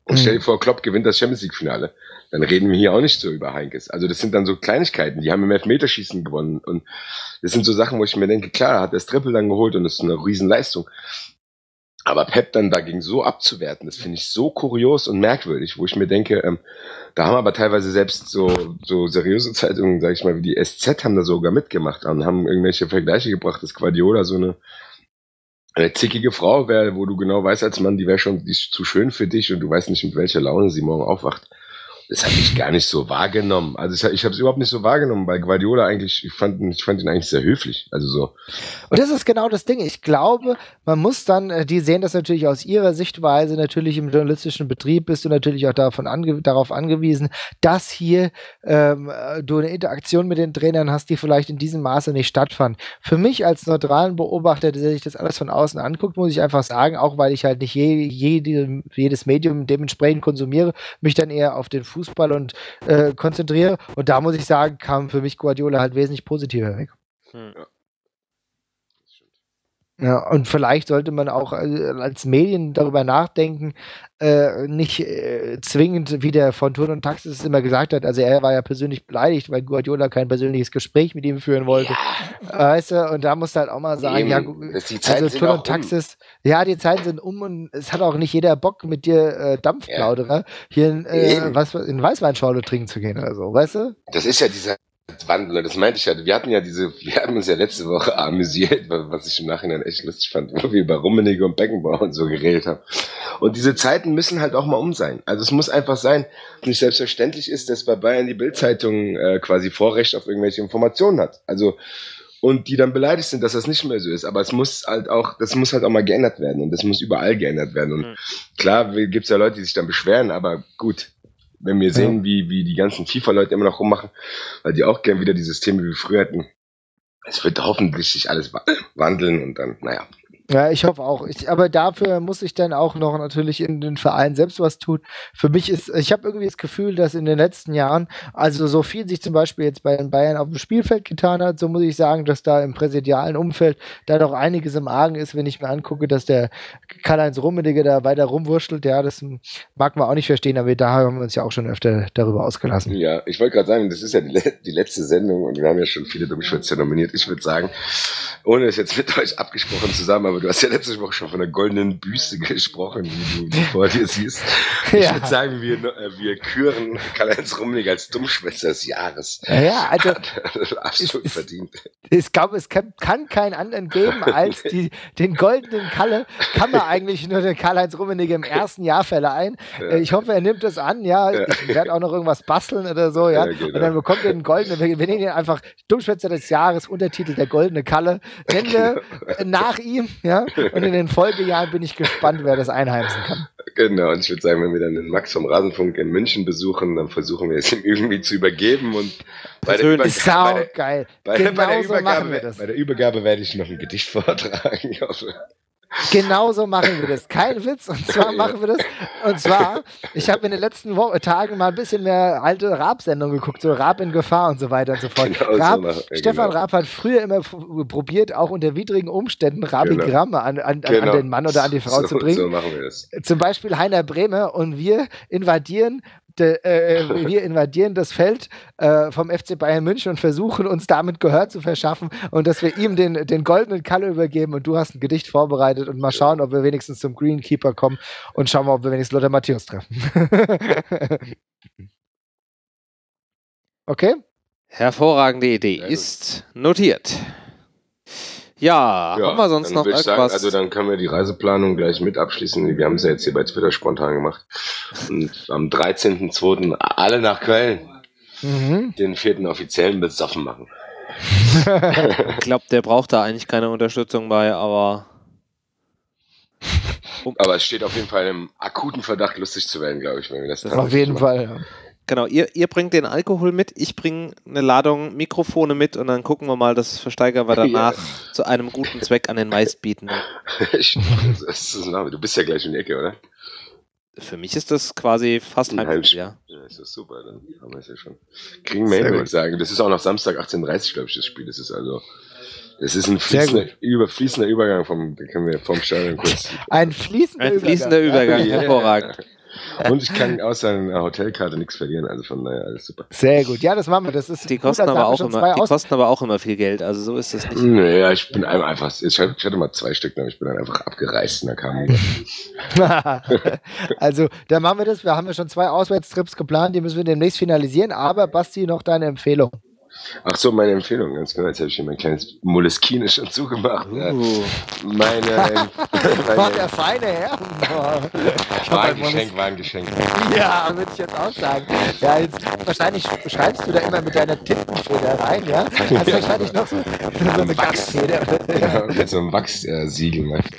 Und stell dir vor, Klopp gewinnt das Champions League-Finale. Dann reden wir hier auch nicht so über Heinkes. Also das sind dann so Kleinigkeiten. Die haben im Elfmeterschießen gewonnen. Und das sind so Sachen, wo ich mir denke, klar, er hat das Triple dann geholt und das ist eine Riesenleistung. Aber Pep dann dagegen so abzuwerten, das finde ich so kurios und merkwürdig, wo ich mir denke, ähm, da haben aber teilweise selbst so, so seriöse Zeitungen, sag ich mal, wie die S Z haben da sogar mitgemacht und haben irgendwelche Vergleiche gebracht, dass Guardiola so eine eine zickige Frau wäre, wo du genau weißt als Mann, die wäre schon die ist zu schön für dich und du weißt nicht, mit welcher Laune sie morgen aufwacht. Das habe ich gar nicht so wahrgenommen. Also ich, ich habe es überhaupt nicht so wahrgenommen, weil Guardiola eigentlich, ich fand, ich fand ihn eigentlich sehr höflich. Also so. Und das ist genau das Ding. Ich glaube, man muss dann, die sehen das natürlich aus ihrer Sichtweise, natürlich im journalistischen Betrieb bist du natürlich auch davon ange, darauf angewiesen, dass hier ähm, du eine Interaktion mit den Trainern hast, die vielleicht in diesem Maße nicht stattfand. Für mich als neutralen Beobachter, der sich das alles von außen anguckt, muss ich einfach sagen, auch weil ich halt nicht je, jede, jedes Medium dementsprechend konsumiere, mich dann eher auf den Fußball Fußball und äh, konzentriere. Und da muss ich sagen, kam für mich Guardiola halt wesentlich positiver weg. Hm. Ja. Ja, und vielleicht sollte man auch äh, als Medien darüber nachdenken, äh, nicht äh, zwingend, wie der von Turn und Taxis immer gesagt hat, also er war ja persönlich beleidigt, weil Guardiola kein persönliches Gespräch mit ihm führen wollte. Ja. Weißt du, und da musst du halt auch mal sagen, Eben, ja, die also Turn und Taxis, um. ja, die Zeiten sind um und es hat auch nicht jeder Bock, mit dir äh, Dampfplauderer ja. hier in, äh, was, in Weißweinschorle trinken zu gehen oder so, weißt du? Das ist ja dieser Wandel, das meinte ich ja, wir hatten ja diese, wir haben uns ja letzte Woche amüsiert, was ich im Nachhinein echt lustig fand, wo wir über Rummenigge und Beckenbauer und so geredet haben. Und diese Zeiten müssen halt auch mal um sein. Also es muss einfach sein, nicht selbstverständlich ist, dass bei Bayern die Bild-Zeitung äh, quasi Vorrecht auf irgendwelche Informationen hat. Also und die dann beleidigt sind, dass das nicht mehr so ist. Aber es muss halt auch, das muss halt auch mal geändert werden und das muss überall geändert werden. Und mhm. klar gibt's ja Leute, die sich dann beschweren, aber gut. Wenn wir sehen, ja. wie, wie die ganzen FIFA-Leute immer noch rummachen, weil die auch gern wieder die Systeme wie früher hätten. Es wird hoffentlich sich alles wandeln und dann, naja. Ja, ich hoffe auch. Ich, aber dafür muss ich dann auch noch natürlich in den Verein selbst was tun. Für mich ist, ich habe irgendwie das Gefühl, dass in den letzten Jahren, also so viel sich zum Beispiel jetzt bei den Bayern auf dem Spielfeld getan hat, so muss ich sagen, dass da im präsidialen Umfeld da doch einiges im Argen ist, wenn ich mir angucke, dass der Karl-Heinz Rummenigge da weiter rumwurschtelt. Ja, das mag man auch nicht verstehen, aber da haben wir uns ja auch schon öfter darüber ausgelassen. Ja, ich wollte gerade sagen, das ist ja die, die letzte Sendung und wir haben ja schon viele Dummschwätzer nominiert. Ich würde sagen, ohne es jetzt mit euch abgesprochen zusammen, aber du hast ja letzte Woche schon von der goldenen Büste gesprochen, wie du die vor dir siehst. Ich ja. würde sagen, wir, wir küren Karl-Heinz Rummenigge als Dummschwätzer des Jahres. Ja, also absolut es, verdient. Ich glaube, es kann, kann keinen anderen geben als die, den goldenen Kalle. Kann man eigentlich nur den Karl-Heinz Rummenigge im ersten Jahr verleihen. Ja. Ich hoffe, er nimmt das an. Ja, ja. Ich werde auch noch irgendwas basteln oder so. Ja, ja genau. Und dann bekommt er den goldenen. Wir, wir nennen ihn einfach Dummschwätzer des Jahres, Untertitel der goldene Kalle. Nennen wir genau. nach ihm. Ja. Und in den Folgejahren bin ich gespannt, wer das einheimsen kann. Genau, und ich würde sagen, wenn wir dann den Max vom Rasenfunk in München besuchen, dann versuchen wir es ihm irgendwie zu übergeben. Und bei der, Überg- Sau, bei, der, geil. Bei, genau bei, der Übergabe, bei der Übergabe werde ich noch ein Gedicht vortragen. Ich hoffe. Genau so machen wir das. Kein Witz. Und zwar machen wir das. Und zwar, ich habe in den letzten Wo- Tagen mal ein bisschen mehr alte Raab-Sendungen geguckt, so Raab in Gefahr und so weiter und so fort. Genau Raab, so machen, Stefan genau. Raab hat früher immer f- probiert, auch unter widrigen Umständen Rabigramme genau. an, an, genau. an den Mann oder an die Frau so, zu bringen. So machen wir das. Zum Beispiel Heiner Bremer und wir invadieren De, äh, wir invadieren das Feld äh, vom F C Bayern München und versuchen uns damit Gehör zu verschaffen und dass wir ihm den, den goldenen Kalle übergeben und du hast ein Gedicht vorbereitet und mal schauen, ob wir wenigstens zum Greenkeeper kommen und schauen mal, ob wir wenigstens Lothar Matthäus treffen. Okay? Hervorragende Idee. Ist notiert. Ja, ja, haben wir sonst noch irgendwas? Sagen, also dann können wir die Reiseplanung gleich mit abschließen. Wir haben es ja jetzt hier bei Twitter spontan gemacht. Und am dreizehnten zweiten alle nach Köln mhm. den vierten offiziellen besoffen machen. Ich glaube, der braucht da eigentlich keine Unterstützung bei, aber... Aber es steht auf jeden Fall im akuten Verdacht, lustig zu werden, glaube ich, wenn wir das, das Auf jeden machen. Fall, ja. Genau, ihr, ihr bringt den Alkohol mit, ich bringe eine Ladung Mikrofone mit und dann gucken wir mal, das versteigern wir danach ja. zu einem guten Zweck an den Meistbietenden. Du bist ja gleich in die Ecke, oder? Für mich ist das quasi fast ein Heimspiel, ja. Ja, ist das super, dann haben wir es ja schon. Kriegen wir hin, würde ich sagen. Das ist auch noch Samstag achtzehn Uhr dreißig, glaube ich, das Spiel. Das ist also, das ist ein fließender, über, fließender Übergang vom, den können wir vom Stadion kurz. Ein fließender ein Übergang. Fließender Übergang, ja. hervorragend. Und ich kann außer einer Hotelkarte nichts verlieren, also von daher alles super. Sehr gut. Ja, das machen wir. Das ist Die gut, kosten, also aber haben wir auch, schon immer, zwei die aus- kosten aber auch immer viel Geld, also so ist das nicht. Naja, ich bin einem einfach, ich hatte, ich hatte mal zwei Stück, aber ich bin dann einfach abgereist und da kam Also, dann machen wir das. Wir haben ja schon zwei Auswärtstrips geplant, die müssen wir demnächst finalisieren. Aber Basti, noch deine Empfehlung. Ach so, meine Empfehlung, ganz genau. Jetzt habe ich hier mein kleines Moleskine schon zugemacht. Ja. Uh. Meine, War meine der feine Herr. Boah. war ein Geschenk, war ein Geschenk. Ja, würde ich jetzt auch sagen. Ja, jetzt, wahrscheinlich schreibst du da immer mit deiner Tintenfeder rein, ja? Hast Ja. wahrscheinlich noch so, so eine Wachsfeder. Ja, mit so einem Wachssiegel. Äh,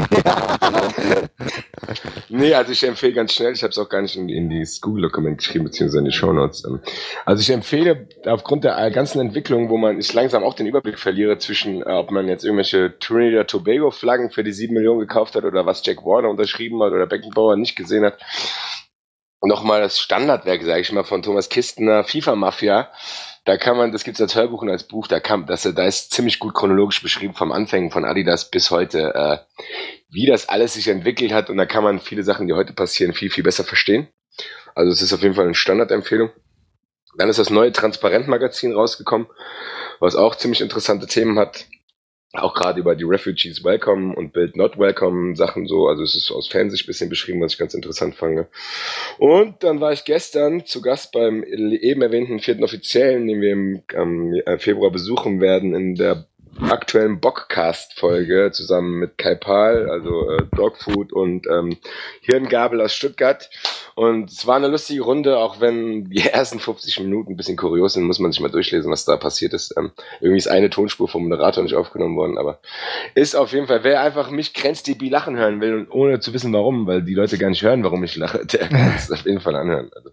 nee, also ich empfehle ganz schnell, ich habe es auch gar nicht in, in die Google-Dokument geschrieben, beziehungsweise in die Shownotes. Also ich empfehle aufgrund der ganzen Entwicklung, wo man ich langsam auch den Überblick verliere zwischen, äh, ob man jetzt irgendwelche Trinidad Tobago Flaggen für die sieben Millionen gekauft hat oder was Jack Warner unterschrieben hat oder Beckenbauer nicht gesehen hat. Nochmal das Standardwerk, sage ich mal, von Thomas Kistner, FIFA Mafia. Da kann man, das gibt's als Hörbuch und als Buch, da kann, das, da ist ziemlich gut chronologisch beschrieben vom Anfängen von Adidas bis heute, äh, wie das alles sich entwickelt hat, und da kann man viele Sachen, die heute passieren, viel, viel besser verstehen. Also es ist auf jeden Fall eine Standardempfehlung. Dann ist das neue Transparent-Magazin rausgekommen, was auch ziemlich interessante Themen hat. Auch gerade über die Refugees Welcome und Build Not Welcome Sachen so. Also es ist aus Fansicht ein bisschen beschrieben, was ich ganz interessant fand. Und dann war ich gestern zu Gast beim eben erwähnten vierten Offiziellen, den wir im ähm, Februar besuchen werden, in der aktuellen Bockcast-Folge zusammen mit Kai Pahl, also äh, Dogfood und ähm, Hirngabel aus Stuttgart. Und es war eine lustige Runde, auch wenn die ersten fünfzig Minuten ein bisschen kurios sind, muss man sich mal durchlesen, was da passiert ist. Ähm, irgendwie ist eine Tonspur vom Moderator nicht aufgenommen worden, aber ist auf jeden Fall, wer einfach mich GrenzDB lachen hören will und ohne zu wissen warum, weil die Leute gar nicht hören, warum ich lache, der kann es auf jeden Fall anhören. Also.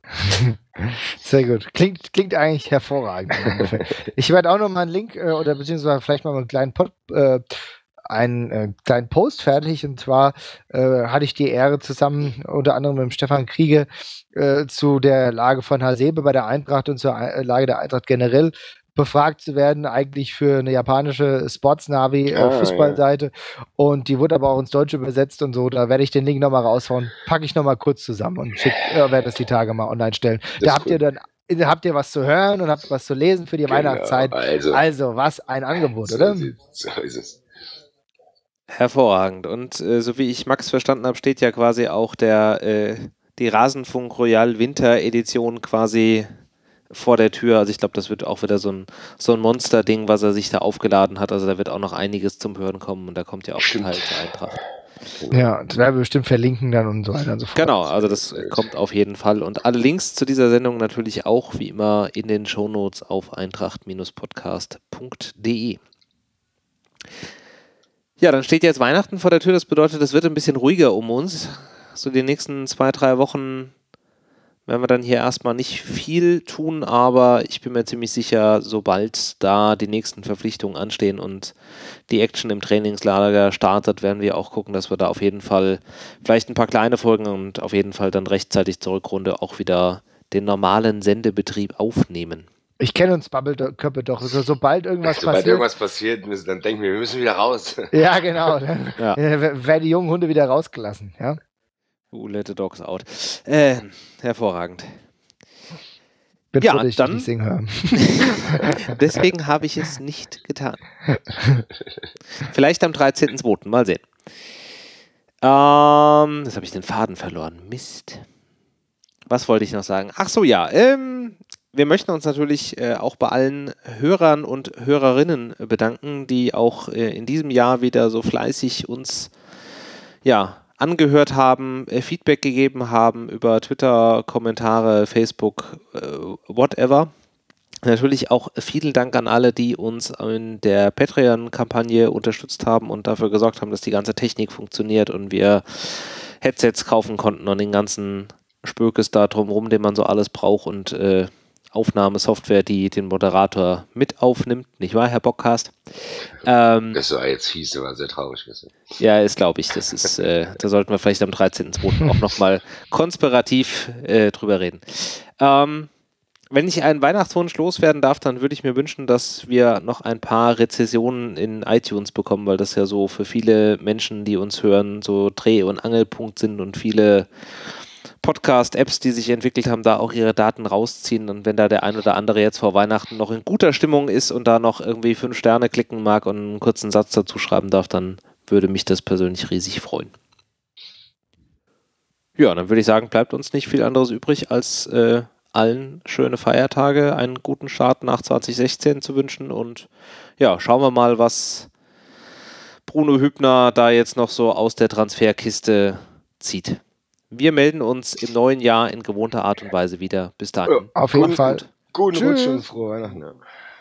Sehr gut. Klingt, klingt eigentlich hervorragend. Ich werde auch noch mal einen Link äh, oder beziehungsweise vielleicht mal einen kleinen Pod, äh, einen äh, kleinen Post fertig, und zwar äh, hatte ich die Ehre, zusammen unter anderem mit dem Stefan Kriege äh, zu der Lage von Hasebe bei der Eintracht und zur äh, Lage der Eintracht generell befragt zu werden, eigentlich für eine japanische Sportsnavi äh, Ah, Fußballseite, und die wurde aber auch ins Deutsche übersetzt und so. Da werde ich den Link nochmal raushauen, packe ich nochmal kurz zusammen und schick, äh, werde das die Tage mal online stellen. Das Da ist habt cool. ihr dann da habt ihr was zu hören und habt was zu lesen für die Genau, Weihnachtszeit. also. Also, was ein Angebot, So, oder? sieht's- so ist es. Hervorragend. Und äh, so wie ich Max verstanden habe, steht ja quasi auch der äh, die Rasenfunk Royal Winter Edition quasi vor der Tür. Also ich glaube, das wird auch wieder so ein, so ein Monster-Ding, was er sich da aufgeladen hat. Also da wird auch noch einiges zum Hören kommen, und da kommt ja auch ein Stimmt. Teil zur Eintracht. Ja, das werden wir bestimmt verlinken dann und so weiter und so fort. Genau, also das äh, kommt auf jeden Fall. Und alle Links zu dieser Sendung natürlich auch wie immer in den Shownotes auf eintracht podcast punkt de. Ja, dann steht jetzt Weihnachten vor der Tür. Das bedeutet, es wird ein bisschen ruhiger um uns. So die nächsten zwei, drei Wochen werden wir dann hier erstmal nicht viel tun, aber ich bin mir ziemlich sicher, sobald da die nächsten Verpflichtungen anstehen und die Action im Trainingslager startet, werden wir auch gucken, dass wir da auf jeden Fall vielleicht ein paar kleine Folgen und auf jeden Fall dann rechtzeitig zur Rückrunde auch wieder den normalen Sendebetrieb aufnehmen. Ich kenne uns Bubbleköppe doch. Also, sobald irgendwas Sobald passiert. irgendwas passiert, müssen- dann denken wir, wir müssen wieder raus. Ja, genau. Dann Ja. äh, werden die jungen Hunde wieder rausgelassen. Ja? Who let the dogs out? Äh, hervorragend. Bin Ja, froh, dass ich dann- dich nicht singen hören. Deswegen habe ich es nicht getan. Vielleicht am dreizehnten zweiten Mal sehen. Ähm, jetzt habe ich den Faden verloren. Mist. Was wollte ich noch sagen? Ach so, ja. Ähm, wir möchten uns natürlich äh, auch bei allen Hörern und Hörerinnen bedanken, die auch äh, in diesem Jahr wieder so fleißig uns ja, angehört haben, äh, Feedback gegeben haben über Twitter, Kommentare, Facebook, äh, whatever. Natürlich auch vielen Dank an alle, die uns in der Patreon-Kampagne unterstützt haben und dafür gesorgt haben, dass die ganze Technik funktioniert und wir Headsets kaufen konnten und den ganzen Spökes da drumherum, den man so alles braucht, und äh, Aufnahmesoftware, die den Moderator mit aufnimmt. Nicht wahr, Herr Bockcast? Ähm, Das war jetzt fies, aber sehr traurig. ja, ist glaube ich. Das ist, äh, da sollten wir vielleicht am dreizehnten zweiten auch nochmal konspirativ äh, drüber reden. Ähm, Wenn ich einen Weihnachtswunsch loswerden darf, dann würde ich mir wünschen, dass wir noch ein paar Rezensionen in iTunes bekommen, weil das ja so für viele Menschen, die uns hören, so Dreh- und Angelpunkt sind und viele Podcast-Apps, die sich entwickelt haben, da auch ihre Daten rausziehen. Und wenn da der ein oder andere jetzt vor Weihnachten noch in guter Stimmung ist und da noch irgendwie fünf Sterne klicken mag und einen kurzen Satz dazu schreiben darf, dann würde mich das persönlich riesig freuen. Ja, dann würde ich sagen, bleibt uns nicht viel anderes übrig, als äh, allen schöne Feiertage, einen guten Start nach zwanzig sechzehn zu wünschen. Und ja, schauen wir mal, was Bruno Hübner da jetzt noch so aus der Transferkiste zieht. Wir melden uns im neuen Jahr in gewohnter Art und Weise wieder. Bis dahin. Auf jeden Fall. Guten Tschüss. Rutsch und frohe Weihnachten. Ja.